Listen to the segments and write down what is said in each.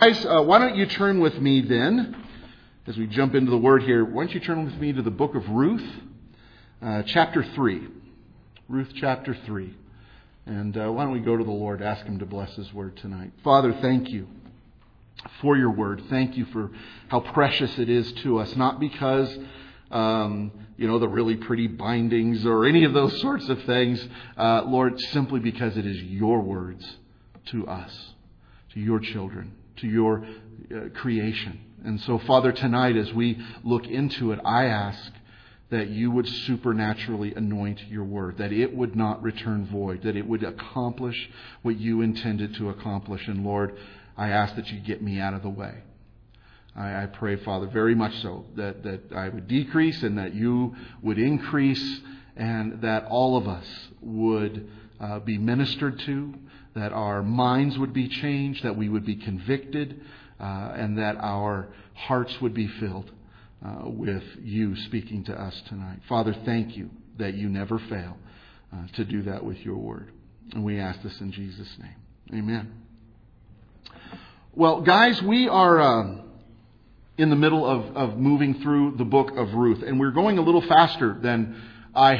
Guys, why don't you turn with me then, as we jump into the Word here, why don't you turn with me to the book of Ruth, chapter 3. Ruth chapter 3. And why don't we go to the Lord, ask Him to bless His Word tonight. Father, thank you for your Word. Thank you for how precious it is to us, not because the really pretty bindings or any of those sorts of things, Lord, simply because it is your words to us, to your children, to your creation. And so, Father, tonight as we look into it, I ask that you would supernaturally anoint your word, that it would not return void, that it would accomplish what you intended to accomplish. And Lord, I ask that you get me out of the way. I pray, Father, very much so, that I would decrease and that you would increase, and that all of us would be ministered to, that our minds would be changed, that we would be convicted, and that our hearts would be filled with you speaking to us tonight. Father, thank you that you never fail to do that with your word. And we ask this in Jesus' name. Amen. Well, guys, we are in the middle of moving through the book of Ruth, and we're going a little faster than I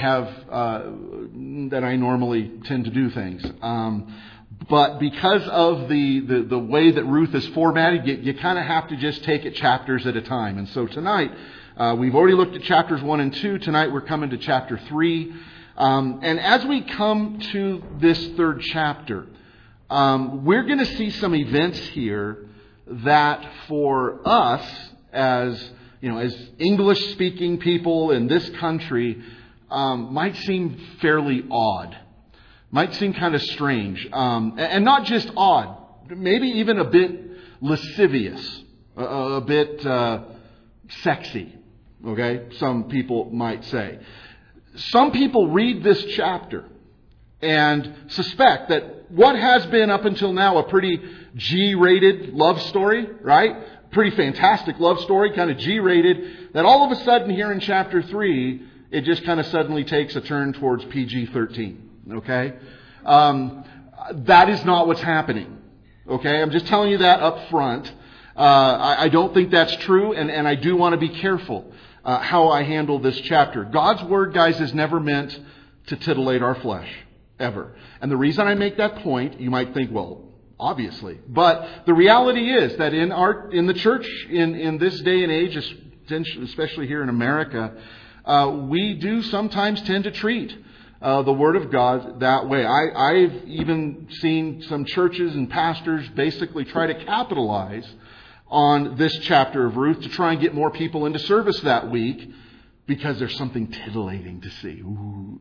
normally tend to do things. But because of the way that Ruth is formatted, you kind of have to just take it chapters at a time. And so tonight, we've already looked at chapters 1 and 2. Tonight we're coming to chapter 3. And as we come to this third chapter, we're going to see some events here that for us as English-speaking people in this country might seem fairly odd. Might seem kind of strange. And not just odd, maybe even a bit lascivious, a bit sexy, okay? Some people might say. Some people read this chapter and suspect that what has been up until now a pretty G-rated love story, right? Pretty fantastic love story, kind of G-rated, that all of a sudden here in chapter 3, it just kind of suddenly takes a turn towards PG-13. Okay? That is not what's happening. Okay? I'm just telling you that up front. I don't think that's true, and I do want to be careful how I handle this chapter. God's Word, guys, is never meant to titillate our flesh. Ever. And the reason I make that point, you might think, well, obviously. But the reality is that in the church, in this day and age, especially here in America, we do sometimes tend to treat the Word of God that way. I've even seen some churches and pastors basically try to capitalize on this chapter of Ruth to try and get more people into service that week because there's something titillating to see. Ooh,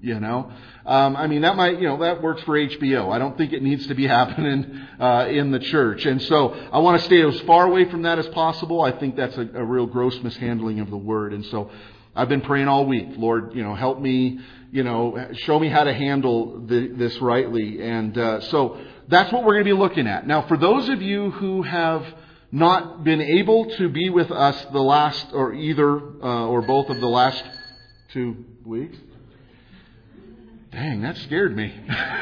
that works for HBO. I don't think it needs to be happening in the church. And so I want to stay as far away from that as possible. I think that's a real gross mishandling of the Word. And so I've been praying all week, Lord, help me, show me how to handle this rightly. And so that's what we're going to be looking at. Now, for those of you who have not been able to be with us the last, or either or both of the last 2 weeks. Dang, that scared me.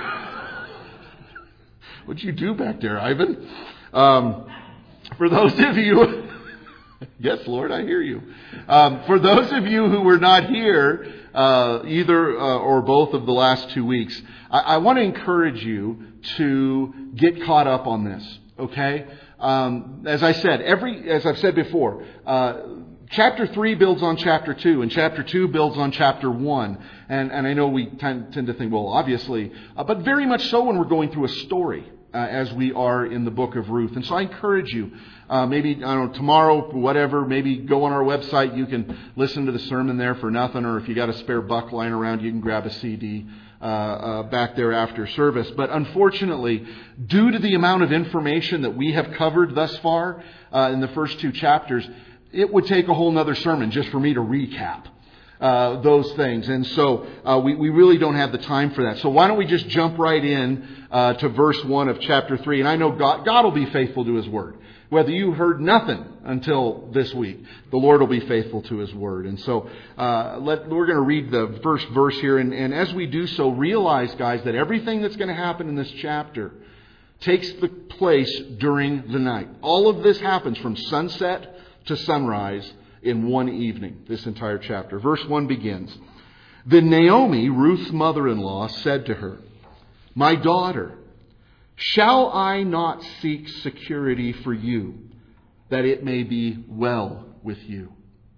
What'd you do back there, Ivan? For those of you... Yes, Lord, I hear you. For those of you who were not here, either or both of the last 2 weeks, I want to encourage you to get caught up on this, okay? As I've said before, chapter 3 builds on chapter 2, and chapter 2 builds on chapter 1. And I know we tend to think, well, obviously, but very much so when we're going through a story, as we are in the book of Ruth. And so I encourage you, maybe, tomorrow, whatever, maybe go on our website. You can listen to the sermon there for nothing, or if you got a spare buck lying around, you can grab a CD back there after service. But unfortunately, due to the amount of information that we have covered thus far in the first 2 chapters, it would take a whole nother sermon just for me to recap those things. And so we really don't have the time for that. So why don't we just jump right in to verse 1 of chapter 3. And I know God will be faithful to His Word. Whether you heard nothing until this week, the Lord will be faithful to His Word. And so we're going to read the first verse here. And as we do so, realize, guys, that everything that's going to happen in this chapter takes the place during the night. All of this happens from sunset to sunrise in one evening, this entire chapter. Verse 1 begins, "Then Naomi, Ruth's mother-in-law, said to her, 'My daughter, shall I not seek security for you, that it may be well with you?'"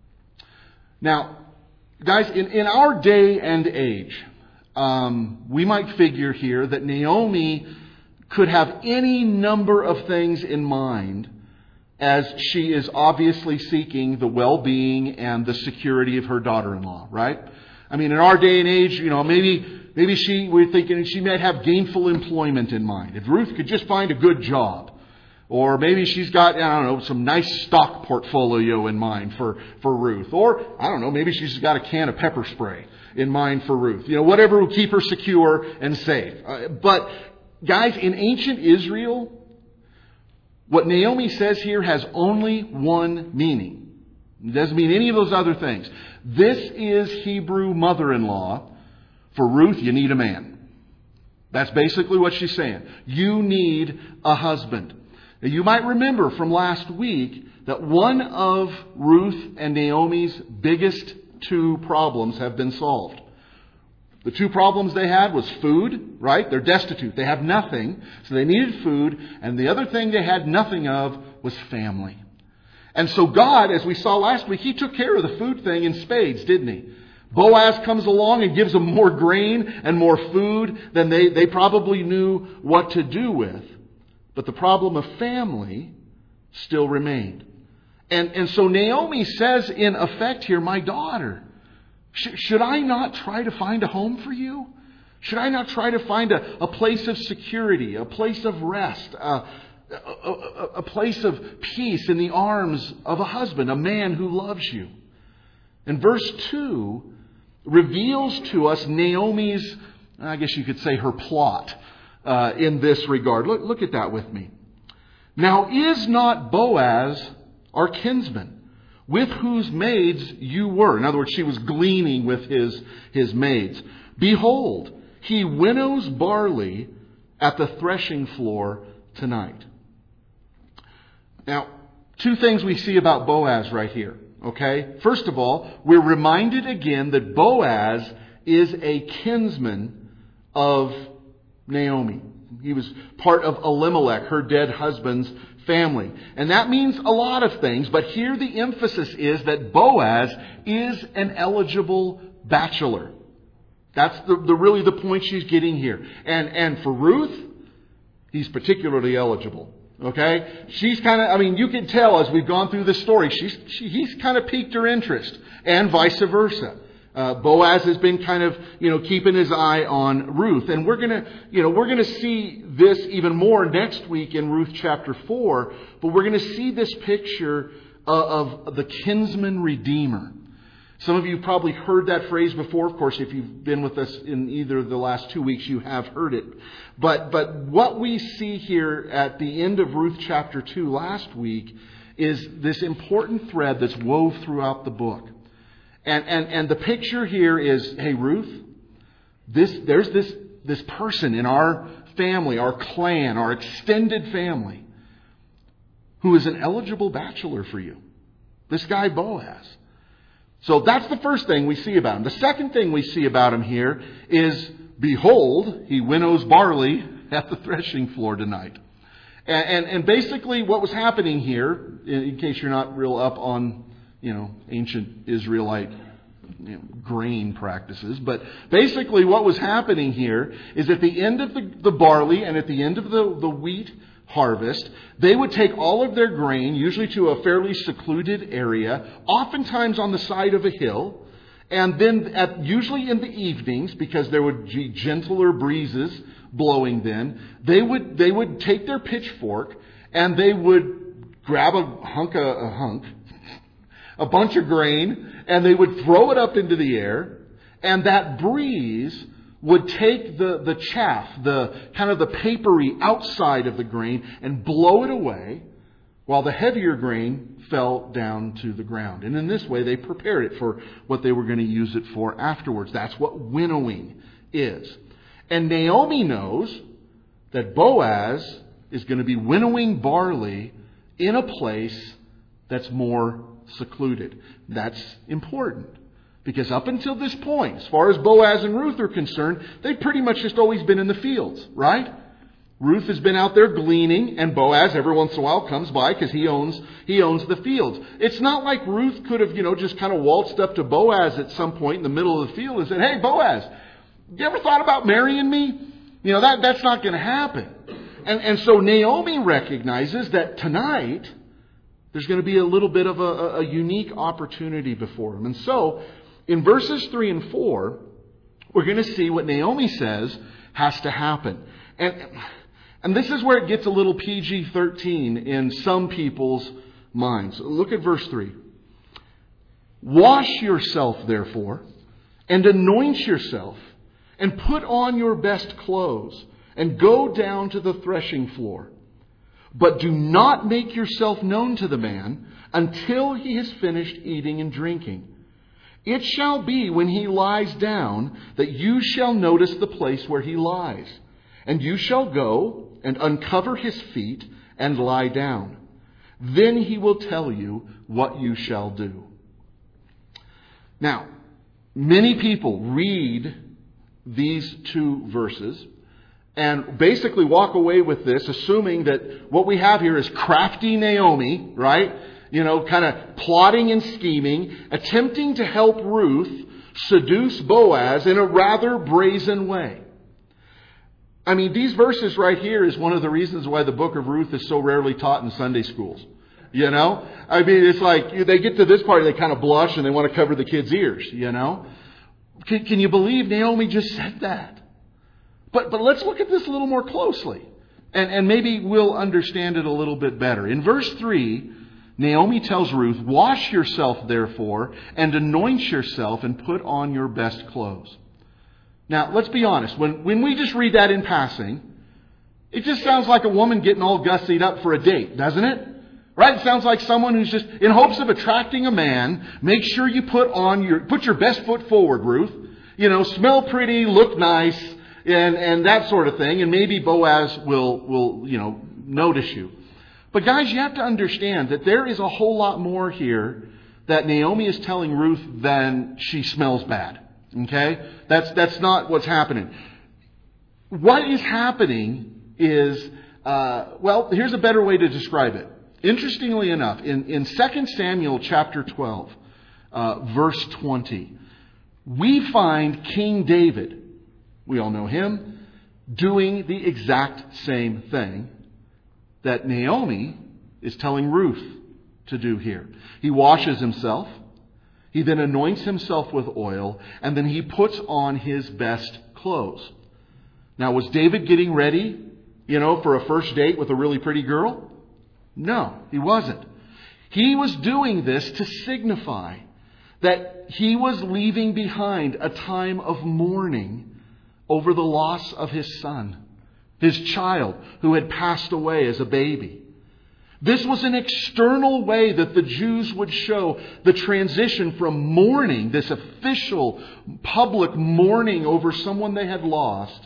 Now, guys, in our day and age, we might figure here that Naomi could have any number of things in mind as she is obviously seeking the well-being and the security of her daughter-in-law, right? I mean, in our day and age, maybe we're thinking she might have gainful employment in mind. If Ruth could just find a good job. Or maybe she's got, some nice stock portfolio in mind for Ruth. Or, maybe she's got a can of pepper spray in mind for Ruth. Whatever will keep her secure and safe. But, guys, in ancient Israel, what Naomi says here has only one meaning. It doesn't mean any of those other things. This is Hebrew mother-in-law. For Ruth, you need a man. That's basically what she's saying. You need a husband. Now, you might remember from last week that one of Ruth and Naomi's biggest two problems have been solved. The two problems they had was food, right? They're destitute. They have nothing. So they needed food. And the other thing they had nothing of was family. And so God, as we saw last week, He took care of the food thing in spades, didn't He? Boaz comes along and gives them more grain and more food than they probably knew what to do with. But the problem of family still remained. And so Naomi says in effect here, "My daughter, should I not try to find a home for you? Should I not try to find a place of security, a place of rest, a place of peace in the arms of a husband, a man who loves you?" And verse 2 reveals to us Naomi's, I guess you could say, her plot in this regard. Look at that with me. "Now is not Boaz our kinsman, with whose maids you were?" In other words, she was gleaning with his maids. "Behold, he winnows barley at the threshing floor tonight." Now, two things we see about Boaz right here. Okay? First of all, we're reminded again that Boaz is a kinsman of Naomi. He was part of Elimelech, her dead husband's family. And that means a lot of things, but here the emphasis is that Boaz is an eligible bachelor. That's really the point she's getting here. And for Ruth, he's particularly eligible. Okay? She's kind of, you can tell as we've gone through this story, he's kind of piqued her interest, and vice versa. Boaz has been kind of, keeping his eye on Ruth. And we're gonna see this even more next week in Ruth chapter 4, but we're gonna see this picture of the kinsman redeemer. Some of you probably heard that phrase before. Of course, if you've been with us in either of the last 2 weeks, you have heard it. But what we see here at the end of Ruth chapter 2 last week is this important thread that's wove throughout the book. And the picture here is, hey, Ruth, there's this person in our family, our clan, our extended family, who is an eligible bachelor for you. This guy Boaz. So that's the first thing we see about him. The second thing we see about him here is, behold, he winnows barley at the threshing floor tonight. And basically what was happening here, in case you're not real up on, ancient Israelite grain practices, but basically what was happening here is at the end of the barley and at the end of the wheat harvest, they would take all of their grain, usually to a fairly secluded area, oftentimes on the side of a hill, and then usually in the evenings, because there would be gentler breezes blowing then, they would take their pitchfork and they would grab a bunch of grain, and they would throw it up into the air, and that breeze would take the chaff, the kind of the papery outside of the grain, and blow it away, while the heavier grain fell down to the ground. And in this way, they prepared it for what they were going to use it for afterwards. That's what winnowing is. And Naomi knows that Boaz is going to be winnowing barley in a place that's more secluded. That's important. Because up until this point, as far as Boaz and Ruth are concerned, they've pretty much just always been in the fields, right? Ruth has been out there gleaning, and Boaz every once in a while comes by because he owns the fields. It's not like Ruth could have, just kind of waltzed up to Boaz at some point in the middle of the field and said, "Hey, Boaz, you ever thought about marrying me?" That's not going to happen. And so Naomi recognizes that tonight there's going to be a little bit of a unique opportunity before him. And so in verses 3 and 4, we're going to see what Naomi says has to happen. And this is where it gets a little PG-13 in some people's minds. Look at verse 3. "Wash yourself, therefore, and anoint yourself, and put on your best clothes, and go down to the threshing floor. But do not make yourself known to the man until he has finished eating and drinking. It shall be when he lies down that you shall notice the place where he lies. And you shall go and uncover his feet and lie down. Then he will tell you what you shall do." Now, many people read these two verses and basically walk away with this, assuming that what we have here is crafty Naomi, right? Kind of plotting and scheming, attempting to help Ruth seduce Boaz in a rather brazen way. I mean, these verses right here is one of the reasons why the book of Ruth is so rarely taught in Sunday schools. I mean, it's like they get to this part, they kind of blush and they want to cover the kids' ears, Can you believe Naomi just said that? But let's look at this a little more closely. And maybe we'll understand it a little bit better. In verse 3, Naomi tells Ruth, "Wash yourself, therefore, and anoint yourself, and put on your best clothes." Now, let's be honest. When we just read that in passing, it just sounds like a woman getting all gussied up for a date, doesn't it? Right? It sounds like someone who's just, in hopes of attracting a man, make sure you put your best foot forward, Ruth. Smell pretty, look nice, and that sort of thing. And maybe Boaz will notice you. But guys, you have to understand that there is a whole lot more here that Naomi is telling Ruth than she smells bad. Okay? That's not what's happening. What is happening is, here's a better way to describe it. Interestingly enough, in 2 Samuel chapter 12, verse 20, we find King David, we all know him, doing the exact same thing that Naomi is telling Ruth to do here. He washes himself. He then anoints himself with oil, and then he puts on his best clothes. Now, was David getting ready, for a first date with a really pretty girl? No, he wasn't. He was doing this to signify that he was leaving behind a time of mourning over the loss of his son, his child, who had passed away as a baby. This was an external way that the Jews would show the transition from mourning, this official public mourning over someone they had lost,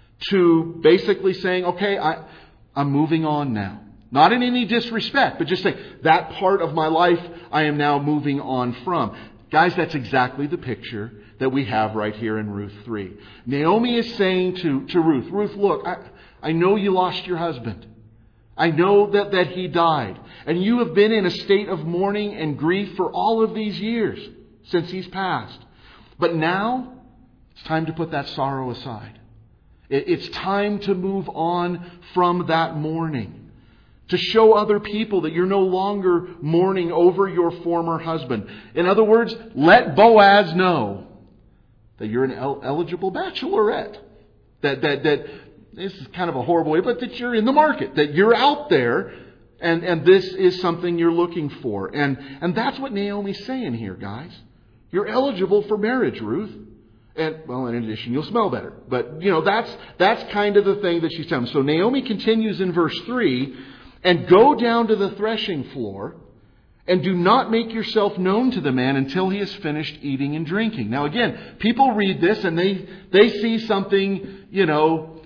to basically saying, okay, I'm moving on now. Not in any disrespect, but just saying, that part of my life I am now moving on from. Guys, that's exactly the picture that we have right here in Ruth 3. Naomi is saying to Ruth, "Ruth, look, I know you lost your husband. I know that he died. And you have been in a state of mourning and grief for all of these years since he's passed. But now, it's time to put that sorrow aside. It's time to move on from that mourning. To show other people that you're no longer mourning over your former husband. In other words, let Boaz know that you're an eligible bachelorette. That this is kind of a horrible way, but that you're in the market, that you're out there, and this is something you're looking for. And that's what Naomi's saying here, guys. You're eligible for marriage, Ruth. And, well, in addition, you'll smell better. But, that's kind of the thing that she's telling. So Naomi continues in verse 3, "And go down to the threshing floor, and do not make yourself known to the man until he has finished eating and drinking." Now again, people read this and they see something,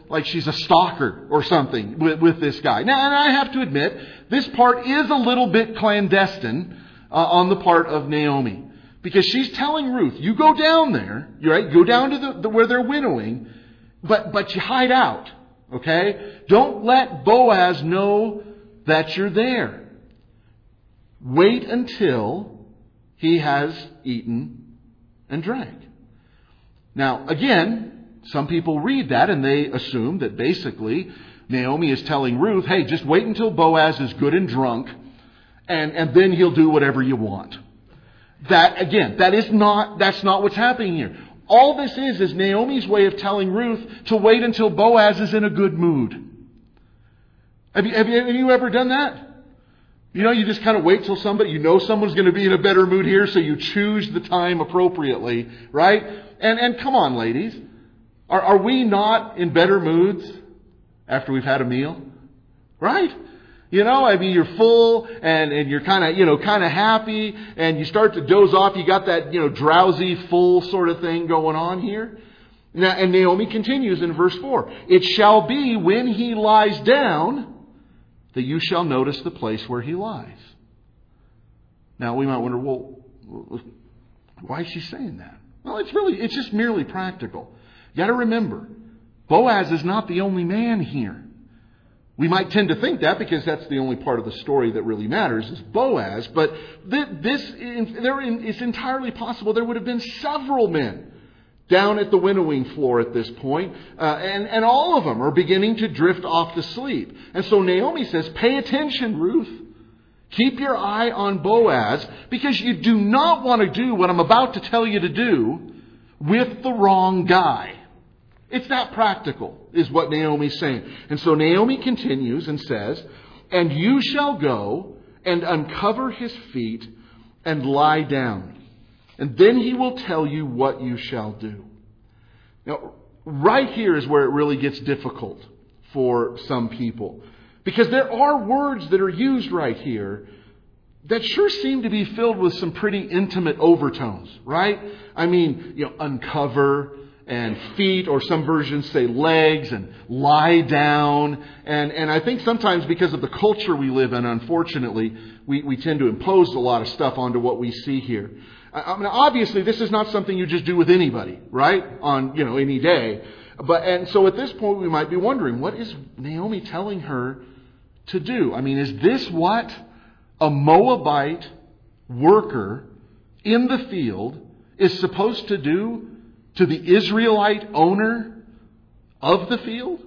like she's a stalker or something with this guy. Now, and I have to admit, this part is a little bit clandestine on the part of Naomi. Because she's telling Ruth, you go down there, right? Go down to where they're winnowing, but you hide out, okay? Don't let Boaz know that you're there. Wait until he has eaten and drank. Now, again, some people read that and they assume that basically Naomi is telling Ruth, hey, just wait until Boaz is good and drunk, and then he'll do whatever you want. That's not what's happening here. All this is Naomi's way of telling Ruth to wait until Boaz is in a good mood. Have you ever done that? You know, you just kind of wait till someone's going to be in a better mood here, so you choose the time appropriately, right? And come on, ladies. Are we not in better moods after we've had a meal? Right? You know, I mean, you're full and you're kind of happy and you start to doze off. You got that, drowsy, full sort of thing going on here. Now, and Naomi continues in verse 4. It shall be when he lies down that you shall notice the place where he lies. Now, we might wonder, well, why is she saying that? Well, it's just merely practical. You got to remember, Boaz is not the only man here. We might tend to think that because that's the only part of the story that really matters is Boaz. But it's entirely possible there would have been several men down at the winnowing floor at this point. And all of them are beginning to drift off to sleep. And so Naomi says, pay attention, Ruth. Keep your eye on Boaz because you do not want to do what I'm about to tell you to do with the wrong guy. It's that practical, is what Naomi's saying. And so Naomi continues and says, and you shall go and uncover his feet and lie down. And then he will tell you what you shall do. Now, right here is where it really gets difficult for some people. Because there are words that are used right here that sure seem to be filled with some pretty intimate overtones, right? I mean, uncover and feet, or some versions say legs, and lie down. And I think sometimes because of the culture we live in, unfortunately, we tend to impose a lot of stuff onto what we see here. I mean, obviously, this is not something you just do with anybody, right? On, any day. And so at this point, we might be wondering, what is Naomi telling her to do? I mean, is this what a Moabite worker in the field is supposed to do to the Israelite owner of the field?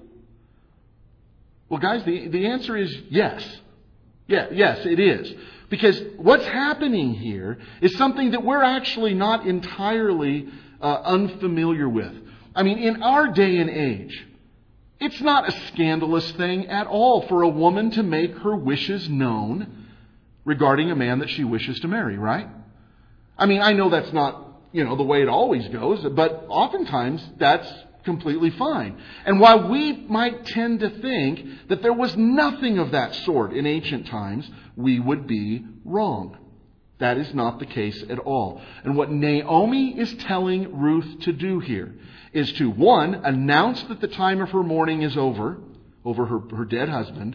Well, guys, the answer is yes. Yes, it is. Because what's happening here is something that we're actually not entirely unfamiliar with. I mean, in our day and age, it's not a scandalous thing at all for a woman to make her wishes known regarding a man that she wishes to marry, right? I mean, I know that's not the way it always goes, but oftentimes that's completely fine. And while we might tend to think that there was nothing of that sort in ancient times, we would be wrong. That is not the case at all. And what Naomi is telling Ruth to do here is to, one, announce that the time of her mourning is over her dead husband,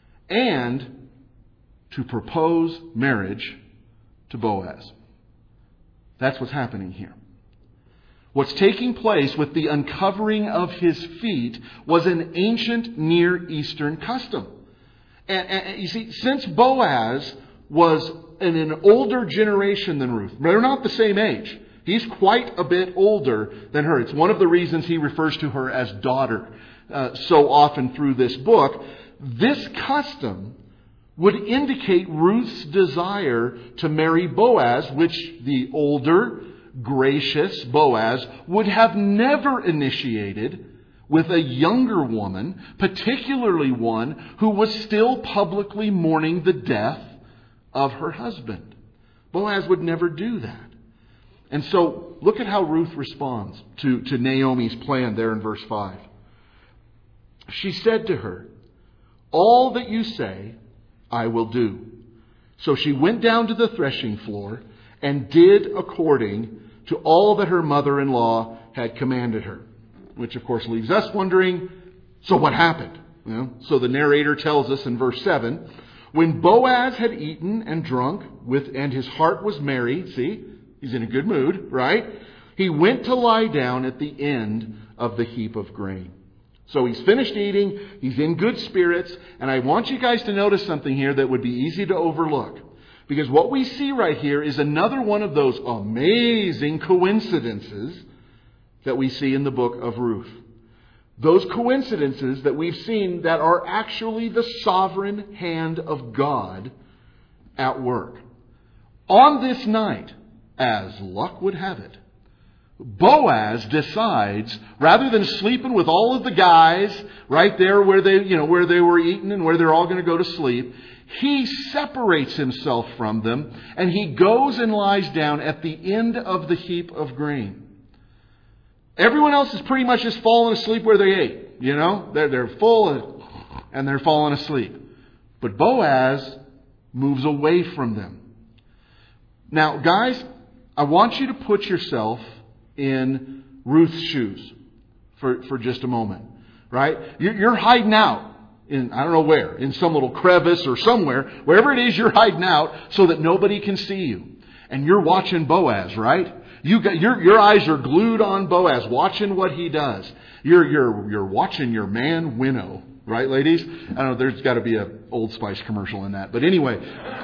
and to propose marriage to Boaz. That's what's happening here. What's taking place with the uncovering of his feet was an ancient Near Eastern custom. And you see, since Boaz was in an older generation than Ruth, they're not the same age. He's quite a bit older than her. It's one of the reasons he refers to her as daughter so often through this book. This custom would indicate Ruth's desire to marry Boaz, which the older, gracious Boaz would have never initiated with a younger woman, particularly one who was still publicly mourning the death of her husband. Boaz would never do that. And so, look at how Ruth responds to Naomi's plan there in verse 5. She said to her, all that you say, I will do. So she went down to the threshing floor and did according to all that her mother-in-law had commanded her. Which, of course, leaves us wondering, So what happened? So the narrator tells us in verse 7, when Boaz had eaten and drunk and his heart was merry, see, he's in a good mood, right? He went to lie down at the end of the heap of grain. So he's finished eating, he's in good spirits, and I want you guys to notice something here that would be easy to overlook. Because what we see right here is another one of those amazing coincidences that we see in the book of Ruth. Those coincidences that we've seen that are actually the sovereign hand of God at work. On this night, as luck would have it, Boaz decides, rather than sleeping with all of the guys right there where they were eating and where they're all going to go to sleep, he separates himself from them and he goes and lies down at the end of the heap of grain. Everyone else is pretty much just falling asleep where they ate. They're full and they're falling asleep. But Boaz moves away from them. Now, guys, I want you to put yourself in Ruth's shoes for just a moment. Right? You're hiding out in, I don't know where, in some little crevice or somewhere. Wherever it is, you're hiding out so that nobody can see you. And you're watching Boaz, right? Your eyes are glued on Boaz, watching what he does. You're watching your man winnow, right, ladies? I don't know. There's got to be an Old Spice commercial in that, but anyway,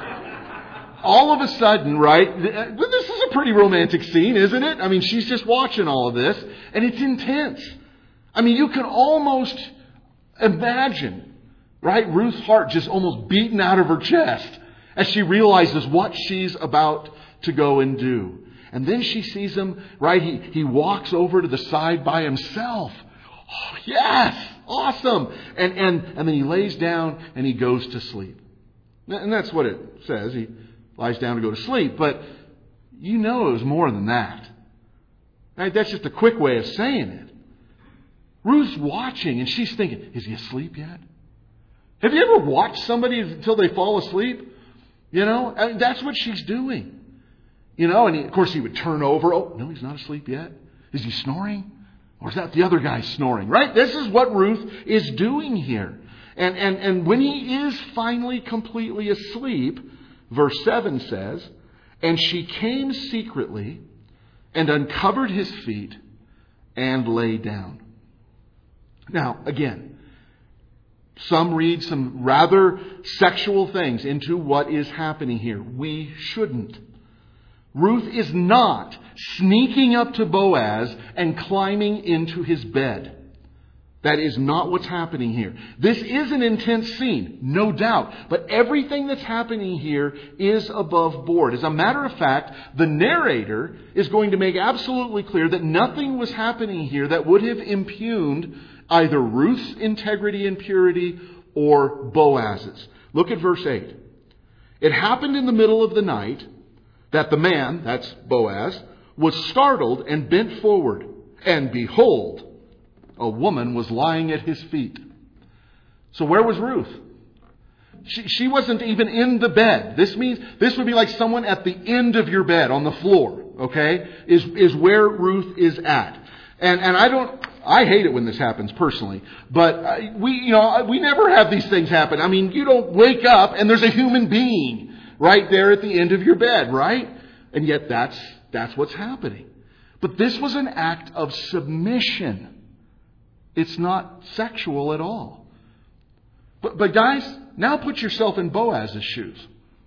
all of a sudden, right? This is a pretty romantic scene, isn't it? I mean, she's just watching all of this, and it's intense. I mean, you can almost imagine, right? Ruth's heart just almost beating out of her chest as she realizes what she's about to go and do. And then she sees him, right? He walks over to the side by himself. Oh, yes! Awesome! And then he lays down and he goes to sleep. And that's what it says. He lies down to go to sleep. But it was more than that. Right? That's just a quick way of saying it. Ruth's watching and she's thinking, is he asleep yet? Have you ever watched somebody until they fall asleep? That's what she's doing. And of course he would turn over. Oh, no, he's not asleep yet. Is he snoring? Or is that the other guy snoring? Right? This is what Ruth is doing here. And when he is finally completely asleep, verse 7 says, and she came secretly and uncovered his feet and lay down. Now, again, some read some rather sexual things into what is happening here. We shouldn't. Ruth is not sneaking up to Boaz and climbing into his bed. That is not what's happening here. This is an intense scene, no doubt. But everything that's happening here is above board. As a matter of fact, the narrator is going to make absolutely clear that nothing was happening here that would have impugned either Ruth's integrity and purity or Boaz's. Look at verse 8. It happened in the middle of the night that the man, that's Boaz, was startled and bent forward. And behold, a woman was lying at his feet. So where was Ruth? She wasn't even in the bed. This means this would be like someone at the end of your bed on the floor, okay? Is where Ruth is at. And I hate it when this happens personally, but we never have these things happen. I mean, you don't wake up and there's a human being right there at the end of your bed, right? And yet that's what's happening. But this was an act of submission. It's not sexual at all. But guys, now put yourself in Boaz's shoes.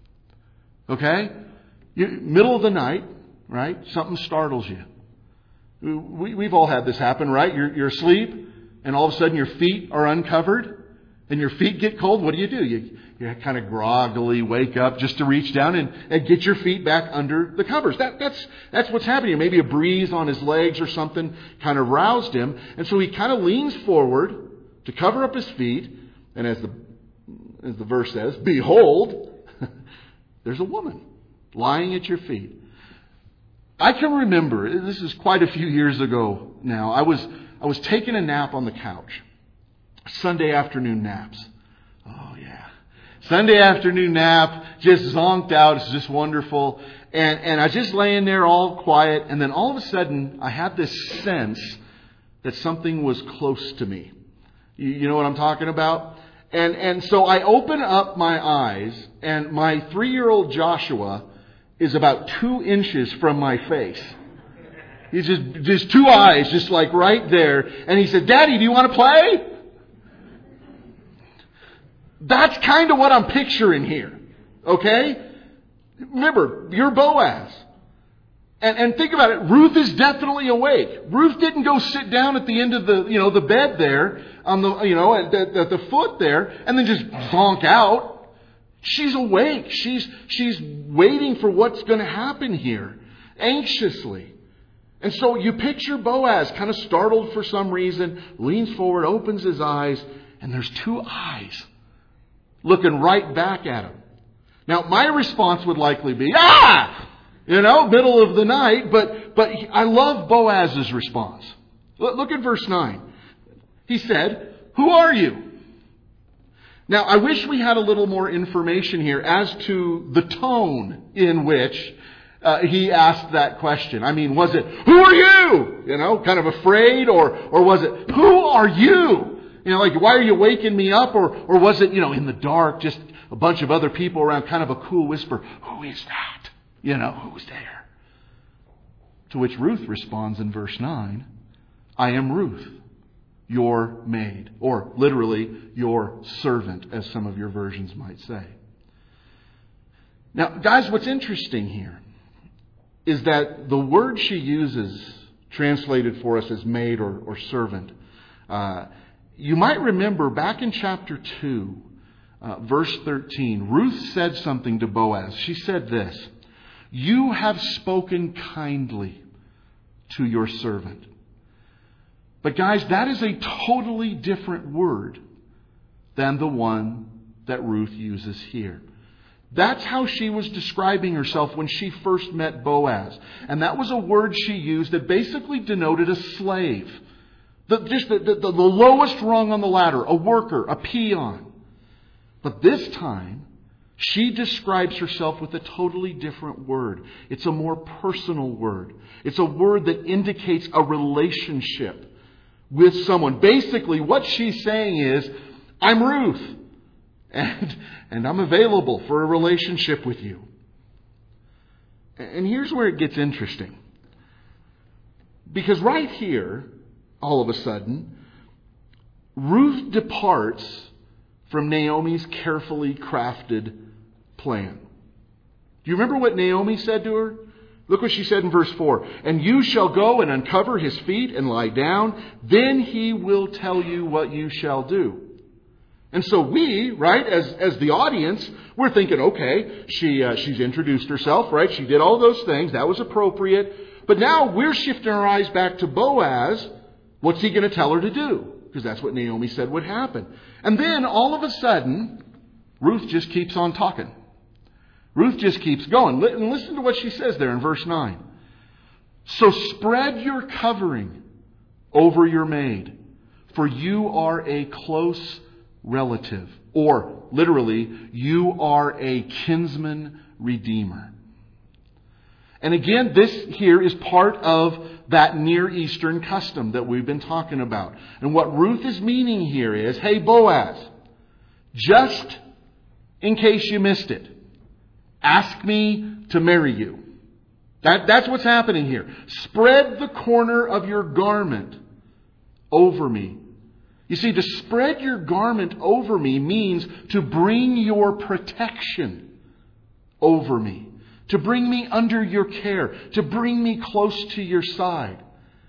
Okay? Middle of the night, right? Something startles you. We've all had this happen, right? You're asleep and all of a sudden your feet are uncovered and your feet get cold. What do? You kind of groggily wake up just to reach down and get your feet back under the covers. That's what's happening. Maybe a breeze on his legs or something kind of roused him. And so he kind of leans forward to cover up his feet. And as the verse says, behold, there's a woman lying at your feet. I can remember, this is quite a few years ago now, I was taking a nap on the couch. Sunday afternoon naps. Oh yeah. Sunday afternoon nap, just zonked out. It's just wonderful. And I was just laying there all quiet. And then all of a sudden, I had this sense that something was close to me. You know what I'm talking about? And so I open up my eyes, and my 3-year-old Joshua is about 2 inches from my face. He's just 2 eyes, just like right there. And he said, "Daddy, do you want to play?" That's kind of what I'm picturing here. Okay? Remember, you're Boaz. And think about it. Ruth is definitely awake. Ruth didn't go sit down at the end of the bed there on the, at the foot there and then just zonk out. She's awake. She's waiting for what's going to happen here, anxiously. And so you picture Boaz kind of startled for some reason, leans forward, opens his eyes, and there's 2 eyes looking right back at him. Now, my response would likely be, middle of the night, but I love Boaz's response. Look at verse 9. He said, "Who are you?" Now, I wish we had a little more information here as to the tone in which he asked that question. I mean, was it, "Who are you?" Kind of afraid, or was it, "Who are you?" Like, "Why are you waking me up?" Or was it, in the dark, just a bunch of other people around, kind of a cool whisper, "Who is that? Who's there?" To which Ruth responds in verse 9, "I am Ruth, your maid," or literally, your servant, as some of your versions might say. Now, guys, what's interesting here is that the word she uses, translated for us as maid or servant, you might remember back in chapter 2, verse 13, Ruth said something to Boaz. She said this, "You have spoken kindly to your servant." But guys, that is a totally different word than the one that Ruth uses here. That's how she was describing herself when she first met Boaz. And that was a word she used that basically denoted a slave. The lowest rung on the ladder, a worker, a peon. But this time, she describes herself with a totally different word. It's a more personal word. It's a word that indicates a relationship with someone. Basically, what she's saying is, "I'm Ruth, and I'm available for a relationship with you." And here's where it gets interesting. Because right here, all of a sudden, Ruth departs from Naomi's carefully crafted plan. Do you remember what Naomi said to her? Look what she said in verse 4. "And you shall go and uncover his feet and lie down. Then he will tell you what you shall do." And so we, right, as the audience, we're thinking, okay, she's introduced herself, right? She did all those things. That was appropriate. But now we're shifting our eyes back to Boaz. What's he going to tell her to do? Because that's what Naomi said would happen. And then all of a sudden, Ruth just keeps on talking. Ruth just keeps going. And listen to what she says there in verse 9. "So spread your covering over your maid, for you are a close relative." Or literally, you are a kinsman redeemer. And again, this here is part of that Near Eastern custom that we've been talking about. And what Ruth is meaning here is, hey, Boaz, just in case you missed it, ask me to marry you. That's what's happening here. Spread the corner of your garment over me. You see, to spread your garment over me means to bring your protection over me. To bring me under your care. To bring me close to your side.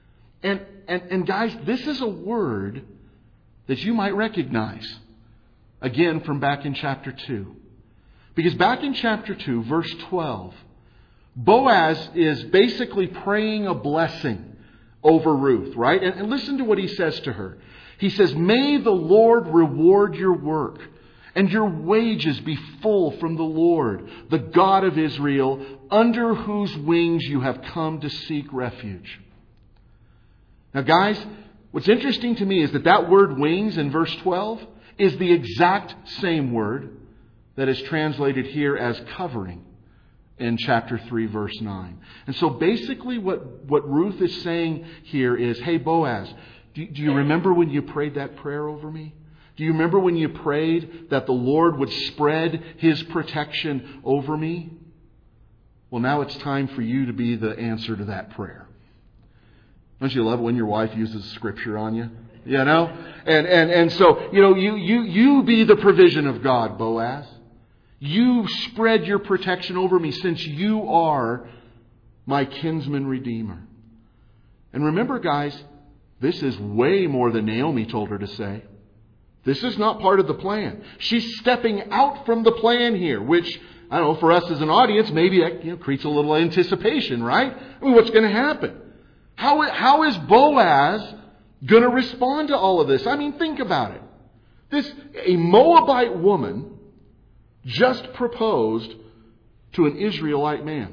And guys, this is a word that you might recognize. Again, from back in chapter 2. Because back in chapter 2, verse 12, Boaz is basically praying a blessing over Ruth, right? And listen to what he says to her. He says, "May the Lord reward your work, and your wages be full from the Lord, the God of Israel, under whose wings you have come to seek refuge." Now, guys, what's interesting to me is that word wings in verse 12 is the exact same word that is translated here as covering in chapter 3, verse 9. And so basically what Ruth is saying here is, hey, Boaz, Do you remember when you prayed that prayer over me? Do you remember when you prayed that the Lord would spread His protection over me? Well, now it's time for you to be the answer to that prayer. Don't you love it when your wife uses Scripture on you? You know? And so, you be the provision of God, Boaz. You spread your protection over me since you are my kinsman redeemer. And remember, guys, this is way more than Naomi told her to say. This is not part of the plan. She's stepping out from the plan here, which, I don't know, for us as an audience, maybe that creates a little anticipation, right? I mean, what's going to happen? How is Boaz going to respond to all of this? I mean, think about it. A Moabite woman just proposed to an Israelite man.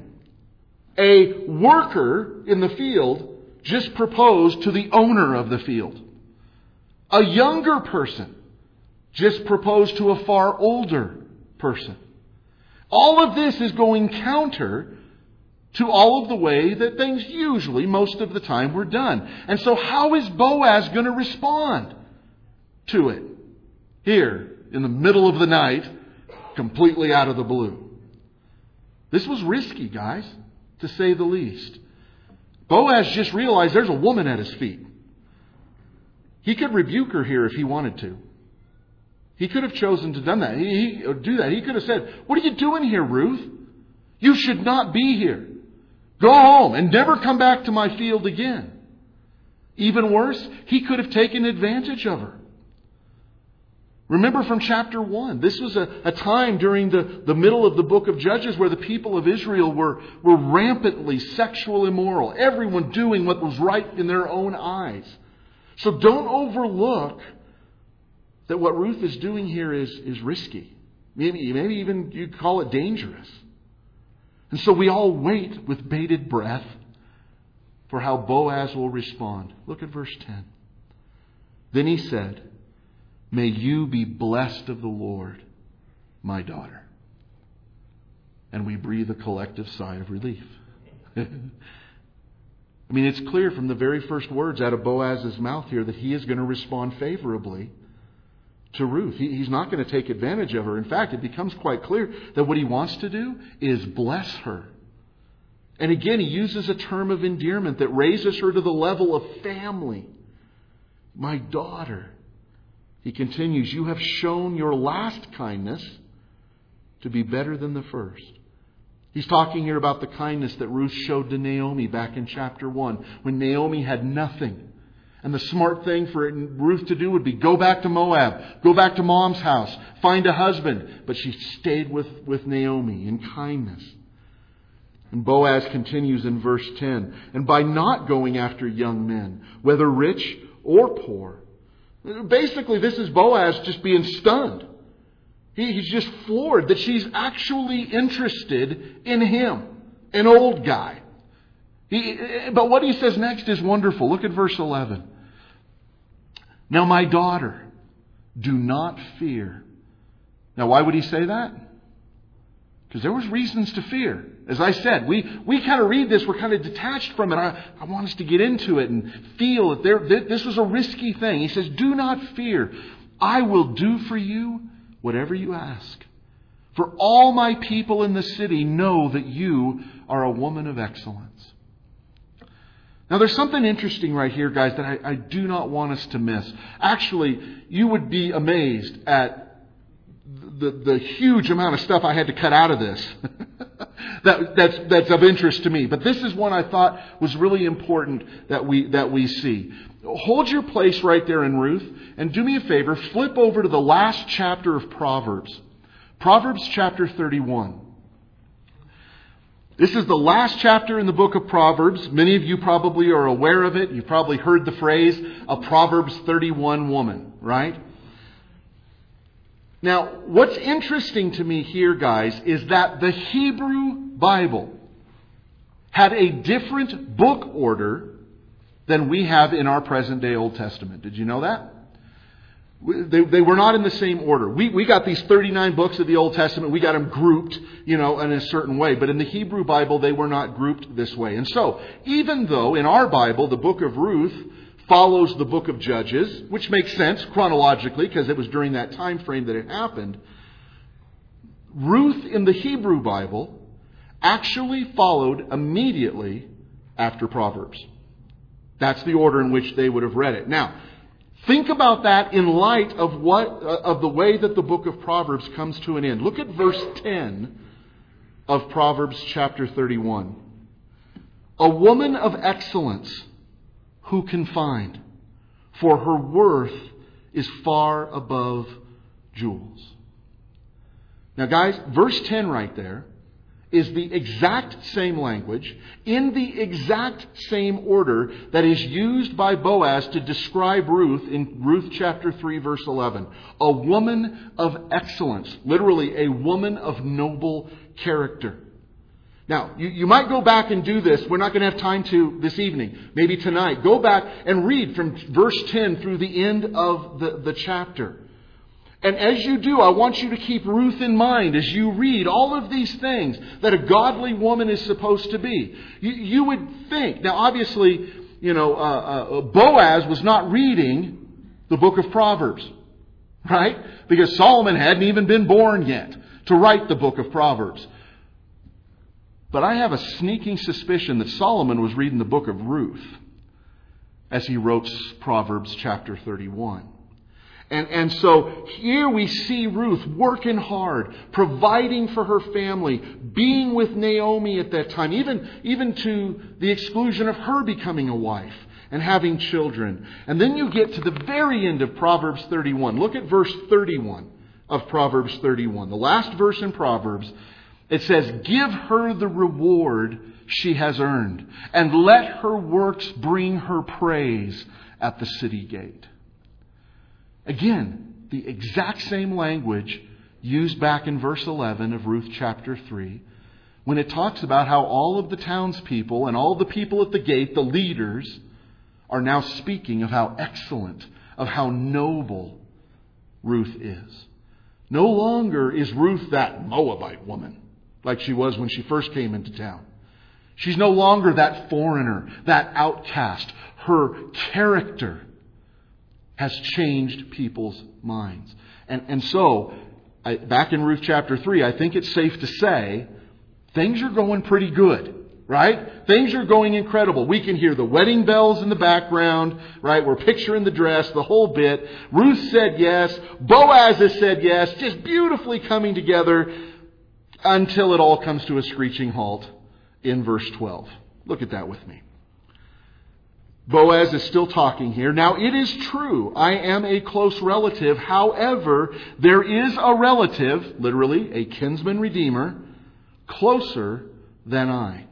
A worker in the field just proposed to the owner of the field. A younger person just proposed to a far older person. All of this is going counter to all of the way that things usually, most of the time, were done. And so how is Boaz going to respond to it? Here, in the middle of the night, completely out of the blue. This was risky, guys, to say the least. Boaz just realized there's a woman at his feet. He could rebuke her here if he wanted to. He could have chosen to do that. He could have said, "What are you doing here, Ruth? You should not be here. Go home and never come back to my field again." Even worse, he could have taken advantage of her. Remember from chapter 1, this was a time during the middle of the book of Judges where the people of Israel were rampantly sexual immoral. Everyone doing what was right in their own eyes. So don't overlook that what Ruth is doing here is risky. Maybe even you'd call it dangerous. And so we all wait with bated breath for how Boaz will respond. Look at verse 10. Then he said, "May you be blessed of the Lord, my daughter." And we breathe a collective sigh of relief. I mean, it's clear from the very first words out of Boaz's mouth here that he is going to respond favorably to Ruth. He's not going to take advantage of her. In fact, it becomes quite clear that what he wants to do is bless her. And again, he uses a term of endearment that raises her to the level of family. My daughter. He continues, "You have shown your last kindness to be better than the first." He's talking here about the kindness that Ruth showed to Naomi back in chapter 1 when Naomi had nothing. And the smart thing for Ruth to do would be go back to Moab, go back to mom's house, find a husband. But she stayed with Naomi in kindness. And Boaz continues in verse 10. "And by not going after young men, whether rich or poor." Basically, this is Boaz just being stunned. He's just floored that she's actually interested in him, an old guy. But what he says next is wonderful. Look at verse 11. "Now, my daughter, do not fear." Now, why would he say that? Because there was reasons to fear. As I said, we kind of read this, we're kind of detached from it. I want us to get into it and feel that this was a risky thing. He says, "Do not fear. I will do for you whatever you ask. For all my people in the city know that you are a woman of excellence." Now there's something interesting right here, guys, that I do not want us to miss. Actually, you would be amazed at the huge amount of stuff I had to cut out of this that's of interest to me. But this is one I thought was really important that we see. Hold your place right there in Ruth, and do me a favor, flip over to the last chapter of Proverbs. Proverbs chapter 31. This is the last chapter in the book of Proverbs. Many of you probably are aware of it. You've probably heard the phrase, a Proverbs 31 woman, right? Now, what's interesting to me here, guys, is that the Hebrew Bible had a different book order than we have in our present-day Old Testament. Did you know that? They were not in the same order. We got these 39 books of the Old Testament. We got them grouped, in a certain way. But in the Hebrew Bible, they were not grouped this way. And so, even though in our Bible, the book of Ruth follows the book of Judges, which makes sense chronologically because it was during that time frame that it happened. Ruth in the Hebrew Bible actually followed immediately after Proverbs. That's the order in which they would have read it. Now, think about that in light of the way that the book of Proverbs comes to an end. Look at verse 10 of Proverbs chapter 31. A woman of excellence who can find, for her worth is far above jewels. Now guys, verse 10 right there is the exact same language, in the exact same order that is used by Boaz to describe Ruth in Ruth chapter 3 verse 11. A woman of excellence, literally a woman of noble character. Now, you might go back and do this. We're not going to have time to this evening. Maybe tonight. Go back and read from verse 10 through the end of the chapter. And as you do, I want you to keep Ruth in mind as you read all of these things that a godly woman is supposed to be. You would think. Now, obviously, Boaz was not reading the book of Proverbs. Right? Because Solomon hadn't even been born yet to write the book of Proverbs. But I have a sneaking suspicion that Solomon was reading the book of Ruth as he wrote Proverbs chapter 31. And so here we see Ruth working hard, providing for her family, being with Naomi at that time, even to the exclusion of her becoming a wife and having children. And then you get to the very end of Proverbs 31. Look at verse 31 of Proverbs 31. The last verse in Proverbs. It says, give her the reward she has earned, and let her works bring her praise at the city gate. Again, the exact same language used back in verse 11 of Ruth chapter 3, when it talks about how all of the townspeople and all the people at the gate, the leaders, are now speaking of how excellent, of how noble Ruth is. No longer is Ruth that Moabite woman like she was when she first came into town. She's no longer that foreigner, that outcast. Her character has changed people's minds. And so, back in Ruth chapter 3, I think it's safe to say, things are going pretty good, right? Things are going incredible. We can hear the wedding bells in the background, right? We're picturing the dress, the whole bit. Ruth said yes. Boaz has said yes. Just beautifully coming together until it all comes to a screeching halt in verse 12. Look at that with me. Boaz is still talking here. Now, it is true, I am a close relative. However, there is a relative, literally a kinsman redeemer, closer than I.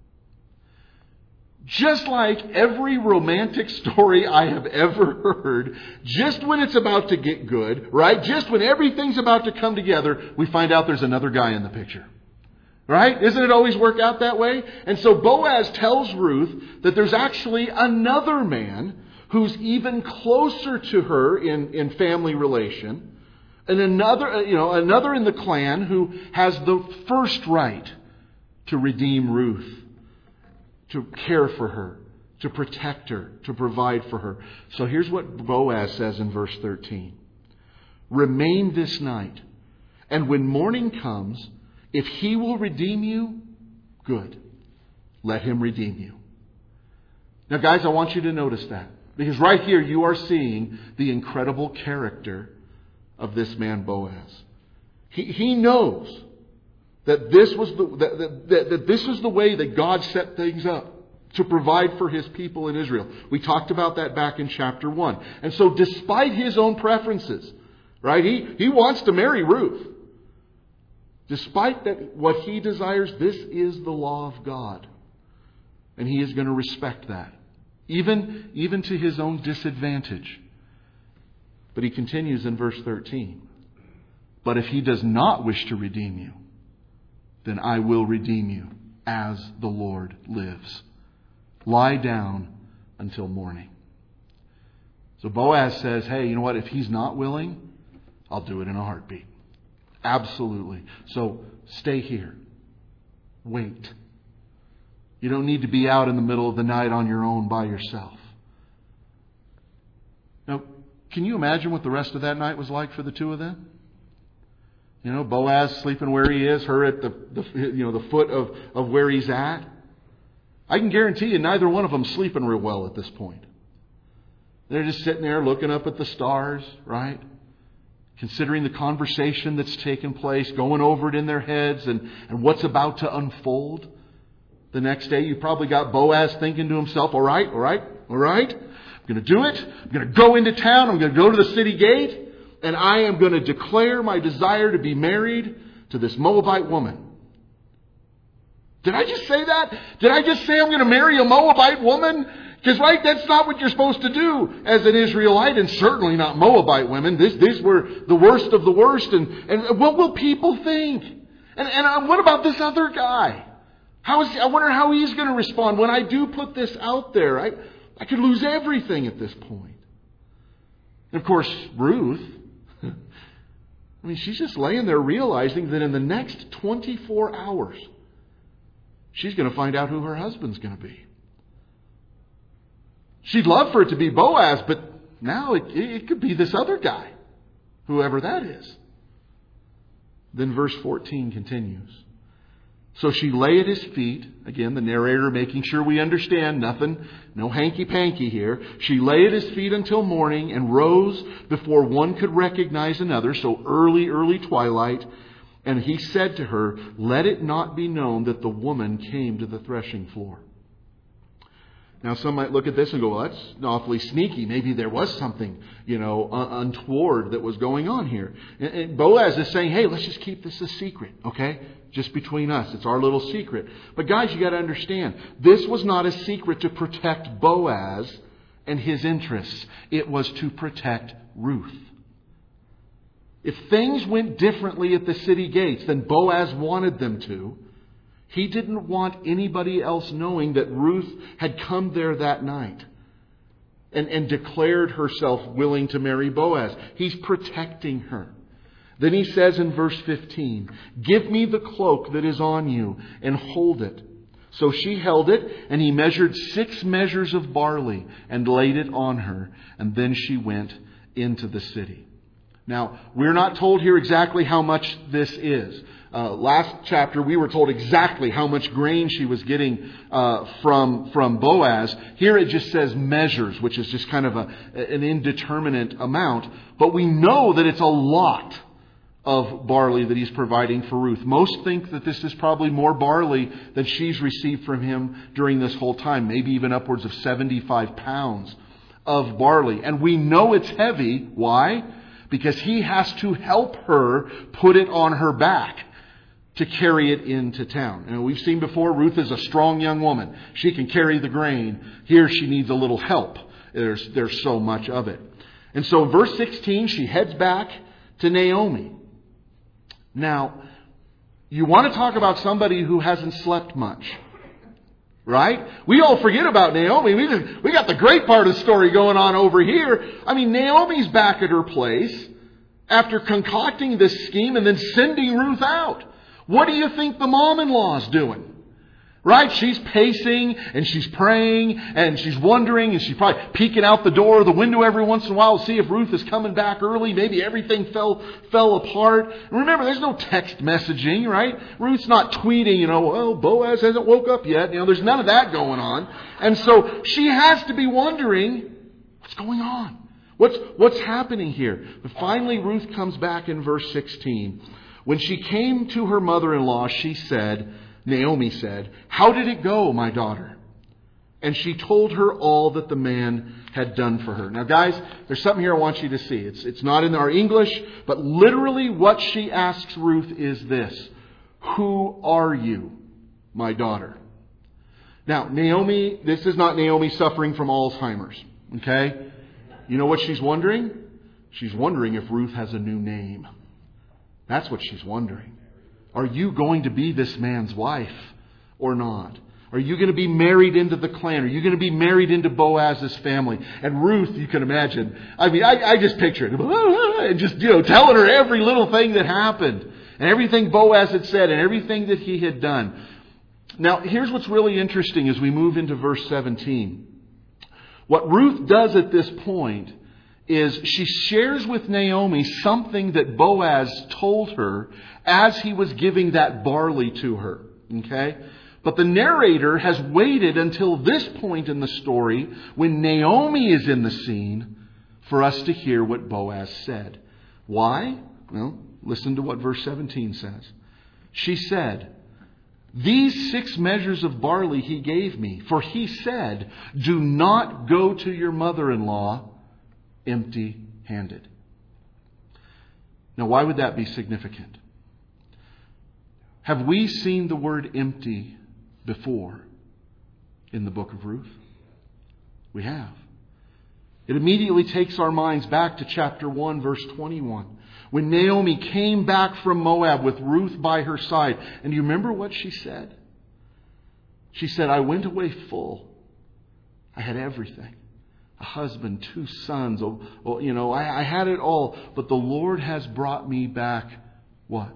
Just like every romantic story I have ever heard, just when it's about to get good, right? Just when everything's about to come together, we find out there's another guy in the picture. Right? Doesn't it always work out that way? And so Boaz tells Ruth that there's actually another man who's even closer to her in family relation, and another in the clan who has the first right to redeem Ruth, to care for her, to protect her, to provide for her. So here's what Boaz says in verse 13. Remain this night, and when morning comes, if he will redeem you, good. Let him redeem you. Now, guys, I want you to notice that. Because right here you are seeing the incredible character of this man Boaz. He knows that this was the way that God set things up to provide for His people in Israel. We talked about that back in chapter 1. And so despite his own preferences, right, he wants to marry Ruth. Despite that, what he desires, this is the law of God. And he is going to respect that. Even to his own disadvantage. But he continues in verse 13. But if he does not wish to redeem you, then I will redeem you as the Lord lives. Lie down until morning. So Boaz says, hey, you know what? If he's not willing, I'll do it in a heartbeat. Absolutely. So stay here. Wait. You don't need to be out in the middle of the night on your own by yourself. Now, can you imagine what the rest of that night was like for the two of them? Boaz sleeping where he is, her at the foot of where he's at. I can guarantee you neither one of them sleeping real well at this point. They're just sitting there looking up at the stars, right? Considering the conversation that's taken place, going over it in their heads and what's about to unfold. The next day you probably got Boaz thinking to himself, all right. I'm going to do it. I'm going to go into town. I'm going to go to the city gate. And I am going to declare my desire to be married to this Moabite woman. Did I just say that? Did I just say I'm going to marry a Moabite woman? Because, right, that's not what you're supposed to do as an Israelite, and certainly not Moabite women. These were the worst of the worst. And what will people think? And what about this other guy? I wonder how he's going to respond when I do put this out there. I could lose everything at this point. And of course, Ruth, she's just laying there realizing that in the next 24 hours, she's going to find out who her husband's going to be. She'd love for it to be Boaz, but now it could be this other guy, whoever that is. Then verse 14 continues. So she lay at his feet. Again, the narrator making sure we understand nothing, no hanky-panky here. She lay at his feet until morning and rose before one could recognize another. So early twilight. And he said to her, let it not be known that the woman came to the threshing floor. Now, some might look at this and go, well, that's awfully sneaky. Maybe there was something, untoward that was going on here. And Boaz is saying, hey, let's just keep this a secret, okay? Just between us. It's our little secret. But guys, you got to understand, this was not a secret to protect Boaz and his interests. It was to protect Ruth. If things went differently at the city gates than Boaz wanted them to, he didn't want anybody else knowing that Ruth had come there that night and declared herself willing to marry Boaz. He's protecting her. Then he says in verse 15, give me the cloak that is on you and hold it. So she held it, and he measured 6 measures of barley and laid it on her. And then she went into the city. Now, we're not told here exactly how much this is. Last chapter, we were told exactly how much grain she was getting from Boaz. Here it just says measures, which is just kind of an indeterminate amount. But we know that it's a lot of barley that he's providing for Ruth. Most think that this is probably more barley than she's received from him during this whole time. Maybe even upwards of 75 pounds of barley. And we know it's heavy. Why? Because he has to help her put it on her back to carry it into town. And we've seen before, Ruth is a strong young woman. She can carry the grain. Here she needs a little help. There's so much of it. And so in verse 16, she heads back to Naomi. Now, you want to talk about somebody who hasn't slept much, right? We all forget about Naomi. We got the great part of the story going on over here. Naomi's back at her place after concocting this scheme and then sending Ruth out. What do you think the mom-in-law's doing? Right? She's pacing and she's praying and she's wondering and she's probably peeking out the door or the window every once in a while to see if Ruth is coming back early. Maybe everything fell apart. And remember, there's no text messaging, right? Ruth's not tweeting, well, Boaz hasn't woke up yet. There's none of that going on. And so she has to be wondering, what's going on? What's happening here? But finally, Ruth comes back in verse 16. When she came to her mother-in-law, Naomi said, how did it go, my daughter? And she told her all that the man had done for her. Now, guys, there's something here I want you to see. It's not in our English, but literally what she asks Ruth is this. Who are you, my daughter? Now, Naomi, this is not Naomi suffering from Alzheimer's. Okay? You know what she's wondering? She's wondering if Ruth has a new name. That's what she's wondering. Are you going to be this man's wife or not? Are you going to be married into the clan? Are you going to be married into Boaz's family? And Ruth, you can imagine. I just picture it. And just, telling her every little thing that happened. And everything Boaz had said and everything that he had done. Now, here's what's really interesting as we move into verse 17. What Ruth does at this point is she shares with Naomi something that Boaz told her as he was giving that barley to her. Okay? But the narrator has waited until this point in the story, when Naomi is in the scene, for us to hear what Boaz said. Why? Well, listen to what verse 17 says. She said, "These 6 measures of barley he gave me, for he said, 'Do not go to your mother-in-law empty-handed.'" Now, why would that be significant? Have we seen the word empty before in the book of Ruth? We have. It immediately takes our minds back to chapter 1, verse 21. When Naomi came back from Moab with Ruth by her side. And you remember what she said? She said, "I went away full. I had everything. A husband, 2 sons. I had it all. But the Lord has brought me back," what?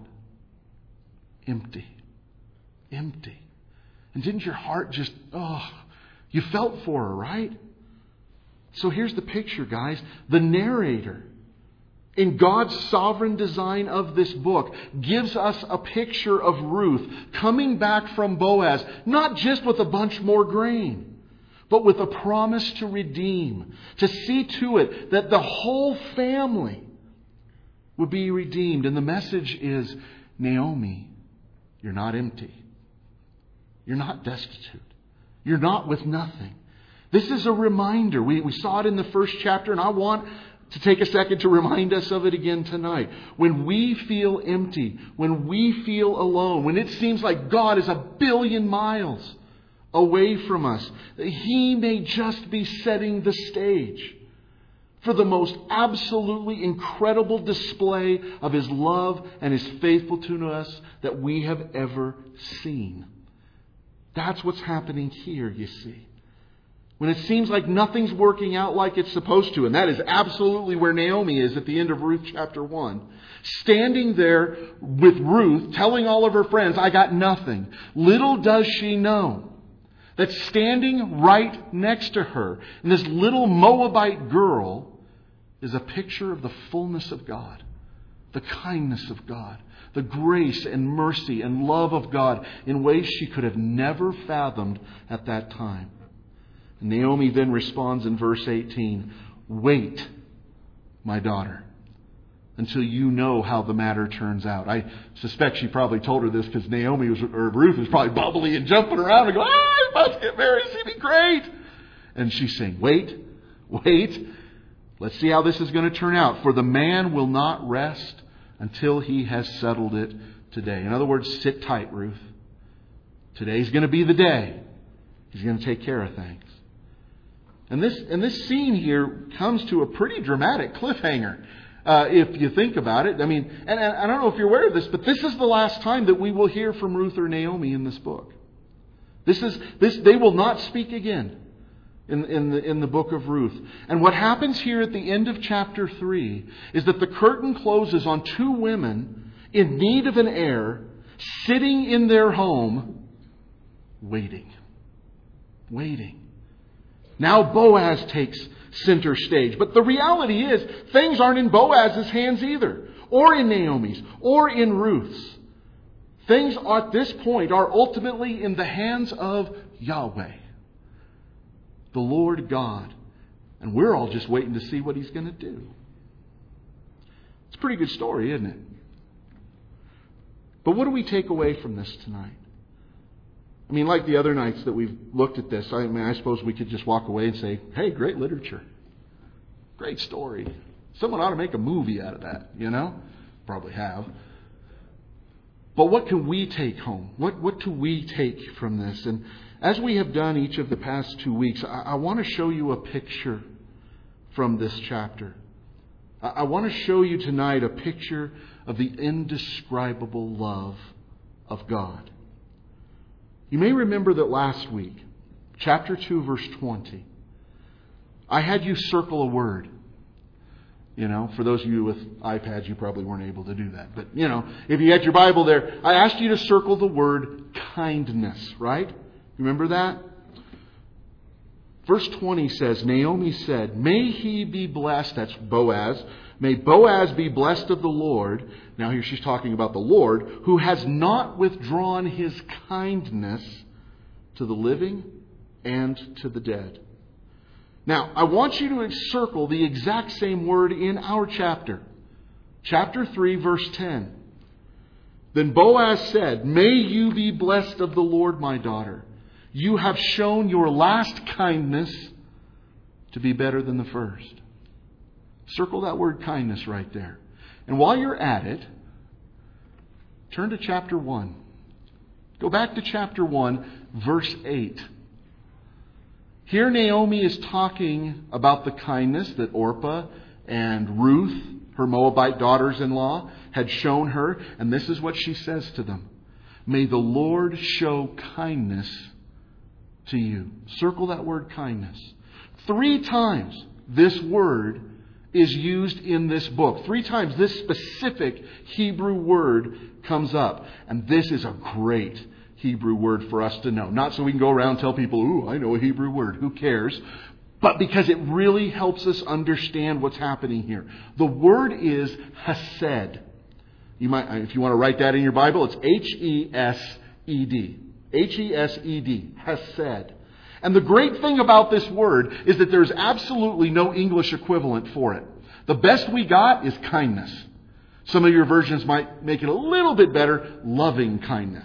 Empty. Empty. And didn't your heart just, you felt for her, right? So here's the picture, guys. The narrator, in God's sovereign design of this book, gives us a picture of Ruth coming back from Boaz, not just with a bunch more grain, but with a promise to redeem, to see to it that the whole family would be redeemed. And the message is, Naomi, you're not empty. You're not destitute. You're not with nothing. This is a reminder. We saw it in the first chapter, and I want to take a second to remind us of it again tonight. When we feel empty, when we feel alone, when it seems like God is 1,000,000,000 miles away from us, that He may just be setting the stage for the most absolutely incredible display of His love and His faithfulness to us that we have ever seen. That's what's happening here, you see. When it seems like nothing's working out like it's supposed to, and that is absolutely where Naomi is at the end of Ruth chapter 1. Standing there with Ruth, telling all of her friends, "I got nothing." Little does she know that standing right next to her, and this little Moabite girl, is a picture of the fullness of God, the kindness of God, the grace and mercy and love of God in ways she could have never fathomed at that time. And Naomi then responds in verse 18, "Wait, my daughter, until you know how the matter turns out." I suspect she probably told her this because Ruth was probably bubbly and jumping around and going, "I must get married, it's going to be great." And she's saying, wait, let's see how this is going to turn out. "For the man will not rest until he has settled it today." In other words, sit tight, Ruth. Today's going to be the day. He's going to take care of things. And this scene here comes to a pretty dramatic cliffhanger, if you think about it. I mean, and I don't know if you're aware of this, but this is the last time that we will hear from Ruth or Naomi in this book. They will not speak again in the book of Ruth. And what happens here at the end of chapter 3 is that the curtain closes on 2 women in need of an heir, sitting in their home, waiting. Now Boaz takes center stage. But the reality is, things aren't in Boaz's hands either, or in Naomi's, or in Ruth's. Things at this point are ultimately in the hands of Yahweh, the Lord God. And we're all just waiting to see what He's going to do. It's a pretty good story, isn't it? But what do we take away from this tonight? I mean, like the other nights that we've looked at this, I suppose we could just walk away and say, "Hey, great literature. Great story. Someone ought to make a movie out of that," Probably have. But what can we take home? What do we take from this? And as we have done each of the past 2 weeks, I want to show you a picture from this chapter. I want to show you tonight a picture of the indescribable love of God. You may remember that last week, chapter 2, verse 20, I had you circle a word. For those of you with iPads, you probably weren't able to do that. But, if you had your Bible there, I asked you to circle the word kindness, right? Remember that? Verse 20 says, Naomi said, may he be blessed, that's Boaz, may Boaz be blessed of the Lord. Now here she's talking about the Lord, who has not withdrawn his kindness to the living and to the dead. Now, I want you to encircle the exact same word in our chapter. Chapter 3, verse 10. Then Boaz said, may you be blessed of the Lord, my daughter. You have shown your last kindness to be better than the first. Circle that word kindness right there. And while you're at it, turn to chapter 1. Go back to chapter 1, verse 8. Here Naomi is talking about the kindness that Orpah and Ruth, her Moabite daughters-in-law, had shown her. And this is what she says to them. May the Lord show kindness to you. Circle that word kindness. 3 times this word is used in this book. 3 times this specific Hebrew word comes up. And this is a great Hebrew word for us to know. Not so we can go around and tell people, ooh, I know a Hebrew word. Who cares? But because it really helps us understand what's happening here. The word is hesed. You might, if you want to write that in your Bible, it's H-E-S-E-D. H-E-S-E-D. Hesed. And the great thing about this word is that there's absolutely no English equivalent for it. The best we got is kindness. Some of your versions might make it a little bit better, loving kindness.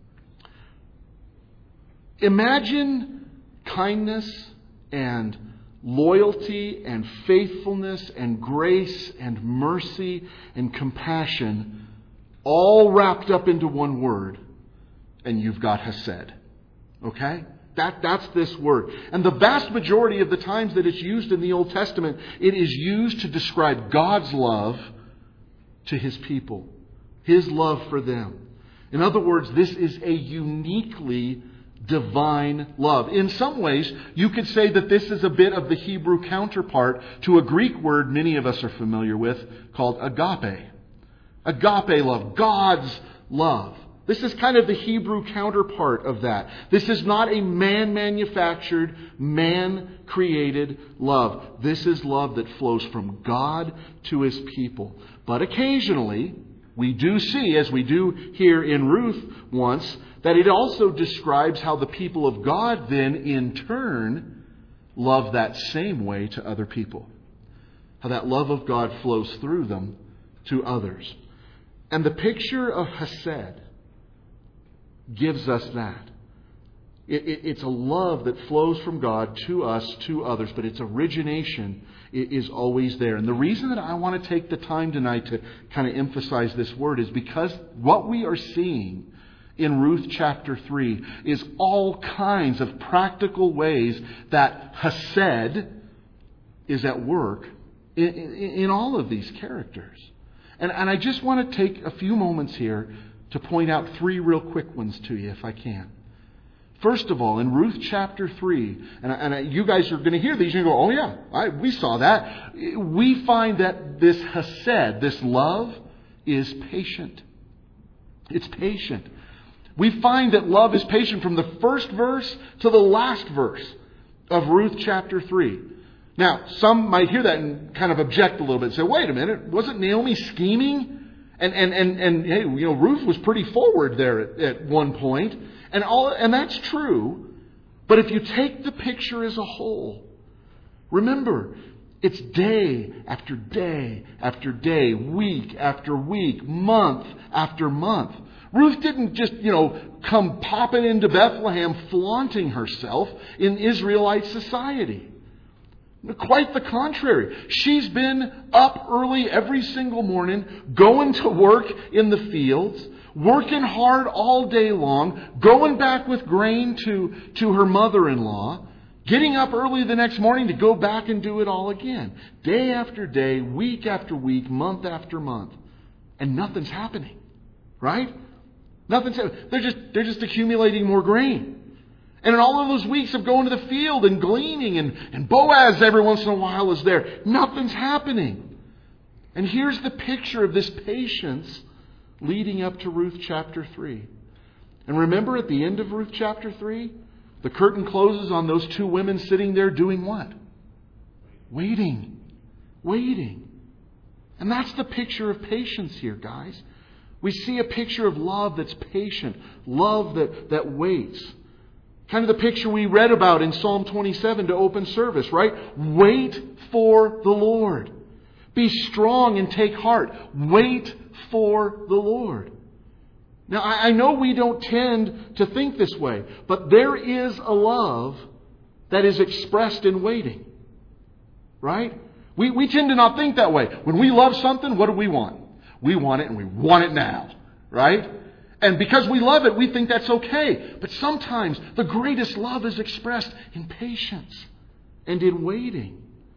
Imagine kindness and loyalty and faithfulness and grace and mercy and compassion all wrapped up into one word, and you've got hesed. Okay? That's this word. And the vast majority of the times that it's used in the Old Testament, it is used to describe God's love to His people. His love for them. In other words, this is a uniquely divine love. In some ways, you could say that this is a bit of the Hebrew counterpart to a Greek word many of us are familiar with called agape. Agape love, God's love. This is kind of the Hebrew counterpart of that. This is not a man-manufactured, man-created love. This is love that flows from God to His people. But occasionally, we do see, as we do here in Ruth once, that it also describes how the people of God then, in turn, love that same way to other people. How that love of God flows through them to others. And the picture of hesed gives us that. It's a love that flows from God to us, to others, but its origination is always there. And the reason that I want to take the time tonight to kind of emphasize this word is because what we are seeing in Ruth chapter 3 is all kinds of practical ways that hesed is at work in all of these characters. And I just want to take a few moments here to point out 3 real quick ones to you, if I can. First of all, in Ruth chapter 3, and you guys are going to hear these and you go, oh yeah, we saw that. We find that this hesed, this love, is patient. It's patient. We find that love is patient from the first verse to the last verse of Ruth chapter 3. Now, some might hear that and kind of object a little bit and say, wait a minute, wasn't Naomi scheming? And hey, you know, Ruth was pretty forward there at one point. And that's true. But if you take the picture as a whole, remember, it's day after day after day, week after week, month after month. Ruth didn't just, come popping into Bethlehem flaunting herself in Israelite society. Quite the contrary. She's been up early every single morning, going to work in the fields, working hard all day long, going back with grain to her mother-in-law, getting up early the next morning to go back and do it all again. Day after day, week after week, month after month. And nothing's happening. Right? Nothing's happening. They're just accumulating more grain. And in all of those weeks of going to the field and gleaning and Boaz every once in a while is there, nothing's happening. And here's the picture of this patience leading up to Ruth chapter 3. And remember at the end of Ruth chapter 3, The curtain closes on those two women sitting there doing what? Waiting. Waiting. And that's the picture of patience here, guys. We see a picture of love that's patient. Love that waits. Kind of the picture we read about in Psalm 27 to open service, right? Wait for the Lord. Be strong and take heart. Wait for the Lord. Now, I know we don't tend to think this way, but there is a love that is expressed in waiting. Right? We tend to not think that way. When we love something, what do we want? We want it, and we want it now. Right? And because we love it, we think that's okay. But sometimes the greatest love is expressed in patience and in waiting.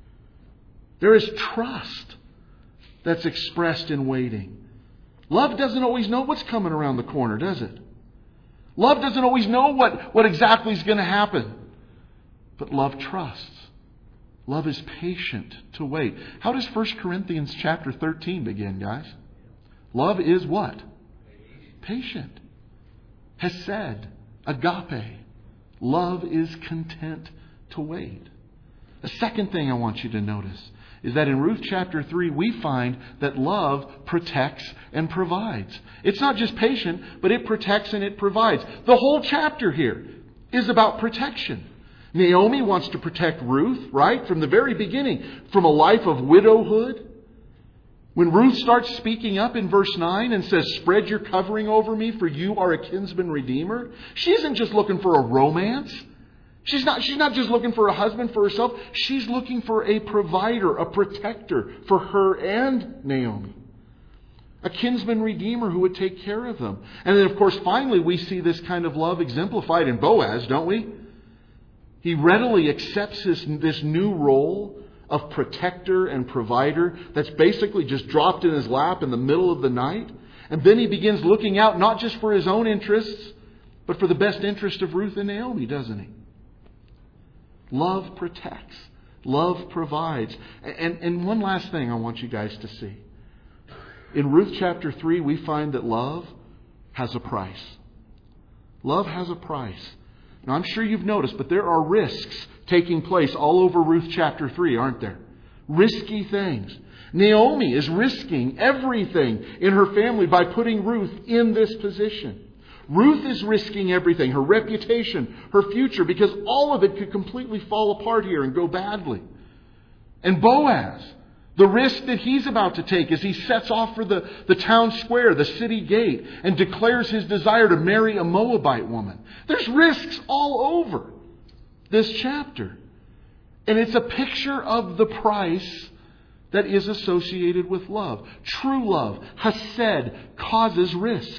There is trust that's expressed in waiting. Love doesn't always know what's coming around the corner, does it? Love doesn't always know what exactly is going to happen. But love trusts. Love is patient to wait. How does 1 Corinthians chapter 13 begin, guys? Love is what? Patient. Hesed. Agape. Love is content to wait. The second thing I want you to notice is that in Ruth chapter 3, we find that love protects and provides. It's not just patient, but it protects and it provides. The whole chapter here is about protection. Naomi wants to protect Ruth, right? From the very beginning, from a life of widowhood. When Ruth starts speaking up in verse 9 and says, "Spread your covering over me, for you are a kinsman redeemer," she isn't just looking for a romance. She's not just looking for a husband for herself. She's looking for a provider, a protector for her and Naomi. A kinsman redeemer who would take care of them. And then, of course, finally, we see this kind of love exemplified in Boaz, don't we? He readily accepts this new role of protector and provider that's basically just dropped in his lap in the middle of the night. And then he begins looking out not just for his own interests, but for the best interest of Ruth and Naomi, doesn't he? Love protects. Love provides. And one last thing I want you guys to see. In Ruth chapter 3, we find that love has a price. Love has a price. Now, I'm sure you've noticed, but there are risks taking place all over Ruth chapter 3, aren't there? Risky things. Naomi is risking everything in her family by putting Ruth in this position. Ruth is risking everything, her reputation, her future, because all of it could completely fall apart here and go badly. And Boaz, the risk that he's about to take as he sets off for the town square, the city gate, and declares his desire to marry a Moabite woman. There's risks all over this chapter. And it's a picture of the price that is associated with love. True love, hesed, causes risk.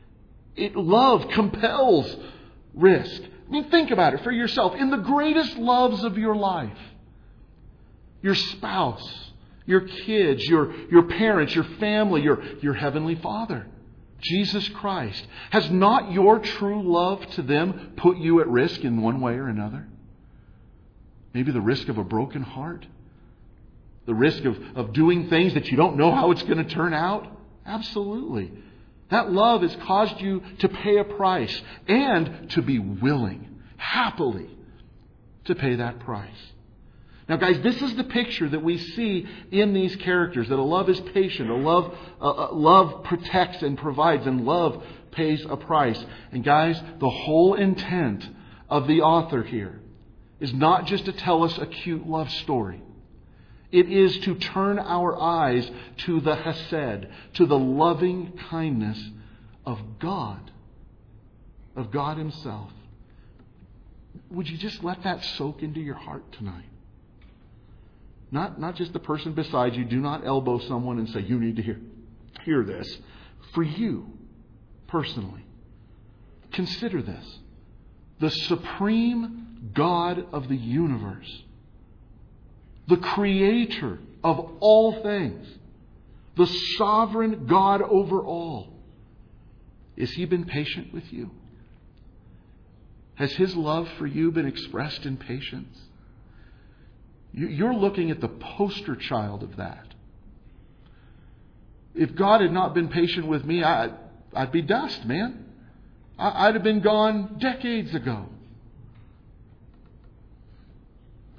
Love compels risk. I mean, think about it for yourself. In the greatest loves of your life, your spouse, your kids, your parents, your family, your Heavenly Father, Jesus Christ, has not your true love to them put you at risk in one way or another? Maybe the risk of a broken heart? The risk of doing things that you don't know how it's going to turn out? Absolutely. That love has caused you to pay a price and to be willing, happily, to pay that price. Now, guys, this is the picture that we see in these characters, that a love is patient, a love protects and provides, and love pays a price. And guys, the whole intent of the author here is not just to tell us a cute love story. It is to turn our eyes to the hesed, to the loving kindness of God Himself. Would you just let that soak into your heart tonight? Not just the person beside you. Do not elbow someone and say, "You need to hear this." For you, personally, consider this. The supreme God of the universe, the Creator of all things, the sovereign God over all. Has He been patient with you? Has His love for you been expressed in patience? You're looking at the poster child of that. If God had not been patient with me, I'd be dust, man. I'd have been gone decades ago.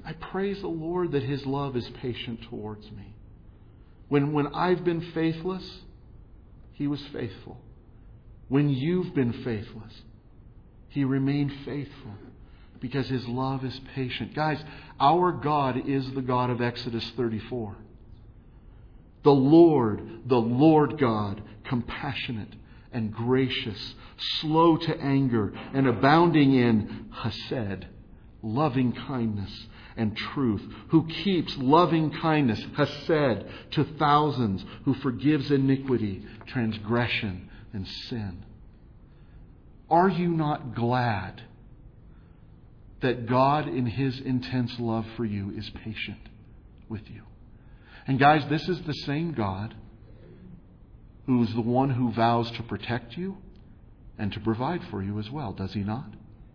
I praise the Lord that His love is patient towards me. When I've been faithless, He was faithful. When you've been faithless, He remained faithful because His love is patient. Guys, our God is the God of Exodus 34. The Lord God, compassionate and gracious, slow to anger, and abounding in hesed, loving kindness and truth, who keeps loving kindness, hesed, to thousands, who forgives iniquity, transgression, and sin. Are you not glad that God, in His intense love for you, is patient with you? And guys, this is the same God who is the one who vows to protect you and to provide for you as well, does He not?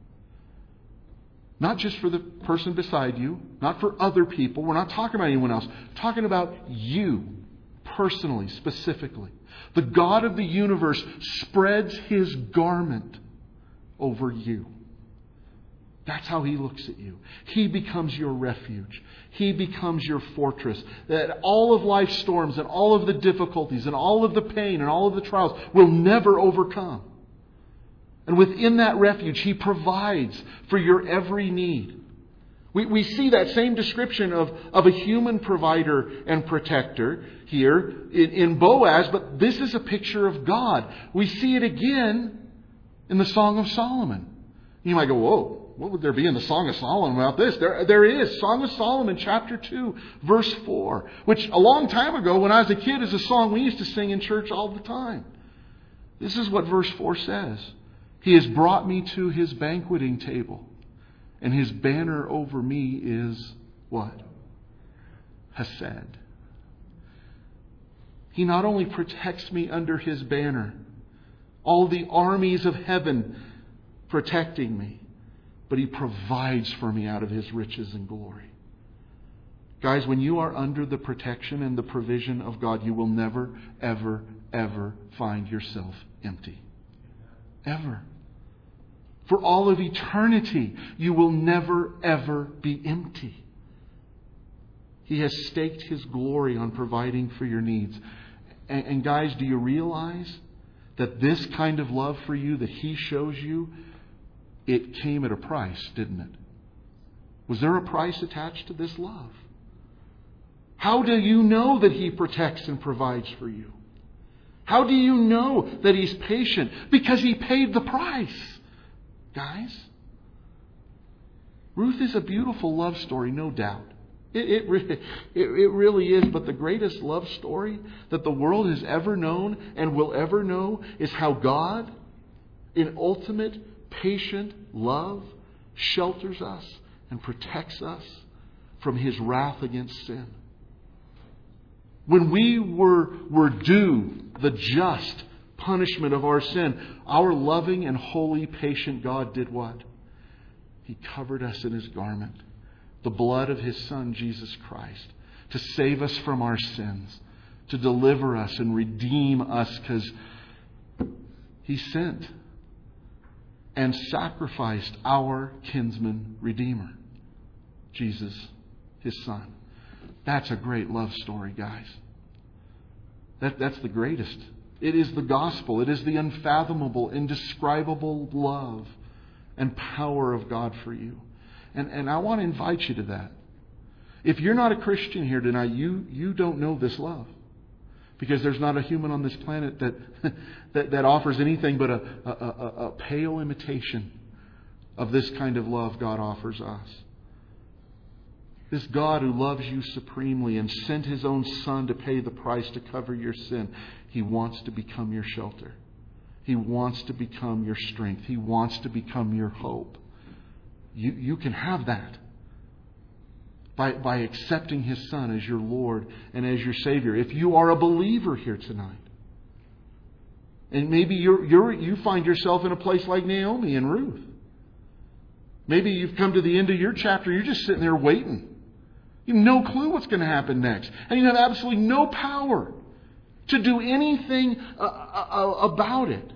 Not just for the person beside you, not for other people. We're not talking about anyone else. We're talking about you, personally, specifically. The God of the universe spreads His garment over you. That's how He looks at you. He becomes your refuge. He becomes your fortress. That all of life's storms and all of the difficulties and all of the pain and all of the trials will never overcome. And within that refuge, He provides for your every need. We see that same description of a human provider and protector here in Boaz, but this is a picture of God. We see it again in the Song of Solomon. You might go, whoa. What would there be in the Song of Solomon about this? There is. Song of Solomon, chapter 2, verse 4. Which a long time ago, when I was a kid, is a song we used to sing in church all the time. This is what verse 4 says. He has brought me to His banqueting table, and His banner over me is what? Hesed. He not only protects me under His banner, all the armies of heaven protecting me, but He provides for me out of His riches and glory. Guys, when you are under the protection and the provision of God, you will never, ever, ever find yourself empty. Ever. For all of eternity, you will never, ever be empty. He has staked His glory on providing for your needs. And guys, do you realize that this kind of love for you that He shows you, it came at a price, didn't it? Was there a price attached to this love? How do you know that He protects and provides for you? How do you know that He's patient? Because He paid the price. Guys, Ruth is a beautiful love story, no doubt. It really is. But the greatest love story that the world has ever known and will ever know is how God, in ultimate patient love, shelters us and protects us from His wrath against sin. When we were due the just punishment of our sin, our loving and holy, patient God did what? He covered us in His garment, the blood of His Son, Jesus Christ, to save us from our sins, to deliver us and redeem us, because He sent and sacrificed our kinsman redeemer, Jesus, His Son. That's a great love story, guys. That's the greatest. It is the gospel. It is the unfathomable, indescribable love and power of God for you. And I want to invite you to that. If you're not a Christian here tonight, you don't know this love. Because there's not a human on this planet that offers anything but a pale imitation of this kind of love God offers us. This God who loves you supremely and sent His own Son to pay the price to cover your sin, He wants to become your shelter. He wants to become your strength. He wants to become your hope. You can have that by accepting His Son as your Lord and as your Savior. If you are a believer here tonight, and maybe you find yourself in a place like Naomi and Ruth. Maybe you've come to the end of your chapter. You're just sitting there waiting. You have no clue what's going to happen next. And you have absolutely no power to do anything about it.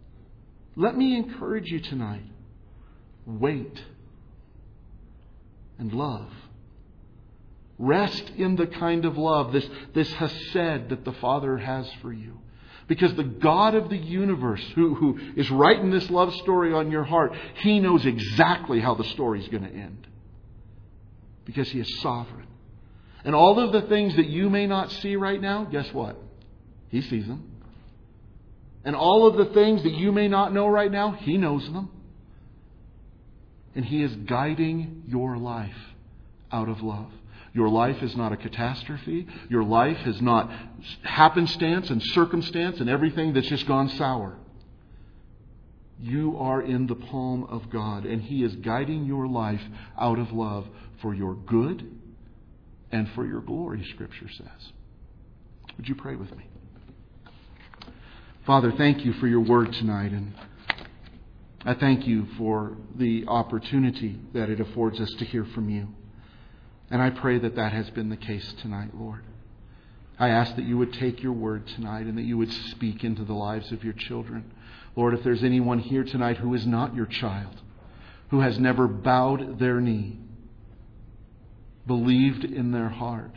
Let me encourage you tonight. Wait. and love. Rest in the kind of love, this hesed that the Father has for you. Because the God of the universe, who is writing this love story on your heart, He knows exactly how the story is going to end. Because He is sovereign. And all of the things that you may not see right now, guess what? He sees them. And all of the things that you may not know right now, He knows them. And He is guiding your life out of love. Your life is not a catastrophe. Your life is not happenstance and circumstance and everything that's just gone sour. You are in the palm of God, and He is guiding your life out of love for your good and for your glory, Scripture says. Would you pray with me? Father, thank You for Your word tonight, and I thank You for the opportunity that it affords us to hear from You. And I pray that that has been the case tonight, Lord. I ask that You would take Your word tonight and that You would speak into the lives of Your children. Lord, if there's anyone here tonight who is not Your child, who has never bowed their knee, believed in their heart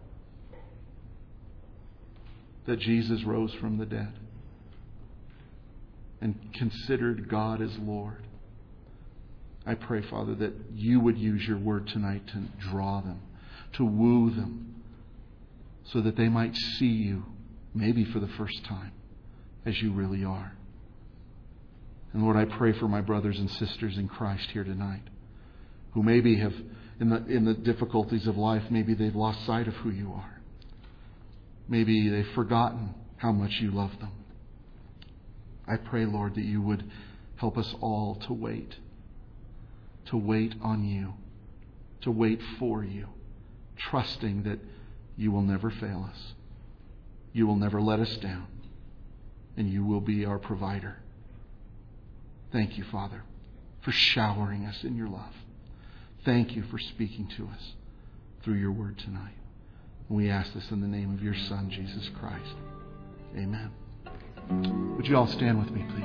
that Jesus rose from the dead, and considered God as Lord, I pray, Father, that You would use Your word tonight to draw them, to woo them, so that they might see You, maybe for the first time, as You really are. And Lord, I pray for my brothers and sisters in Christ here tonight, who maybe have, in the difficulties of life, maybe they've lost sight of who You are. Maybe they've forgotten how much You love them. I pray, Lord, that You would help us all to wait on You, to wait for You, trusting that You will never fail us. You will never let us down, and You will be our provider. Thank You, Father, for showering us in Your love. Thank You for speaking to us through Your word tonight. And we ask this in the name of Your Son, Jesus Christ. Amen. Would you all stand with me, please?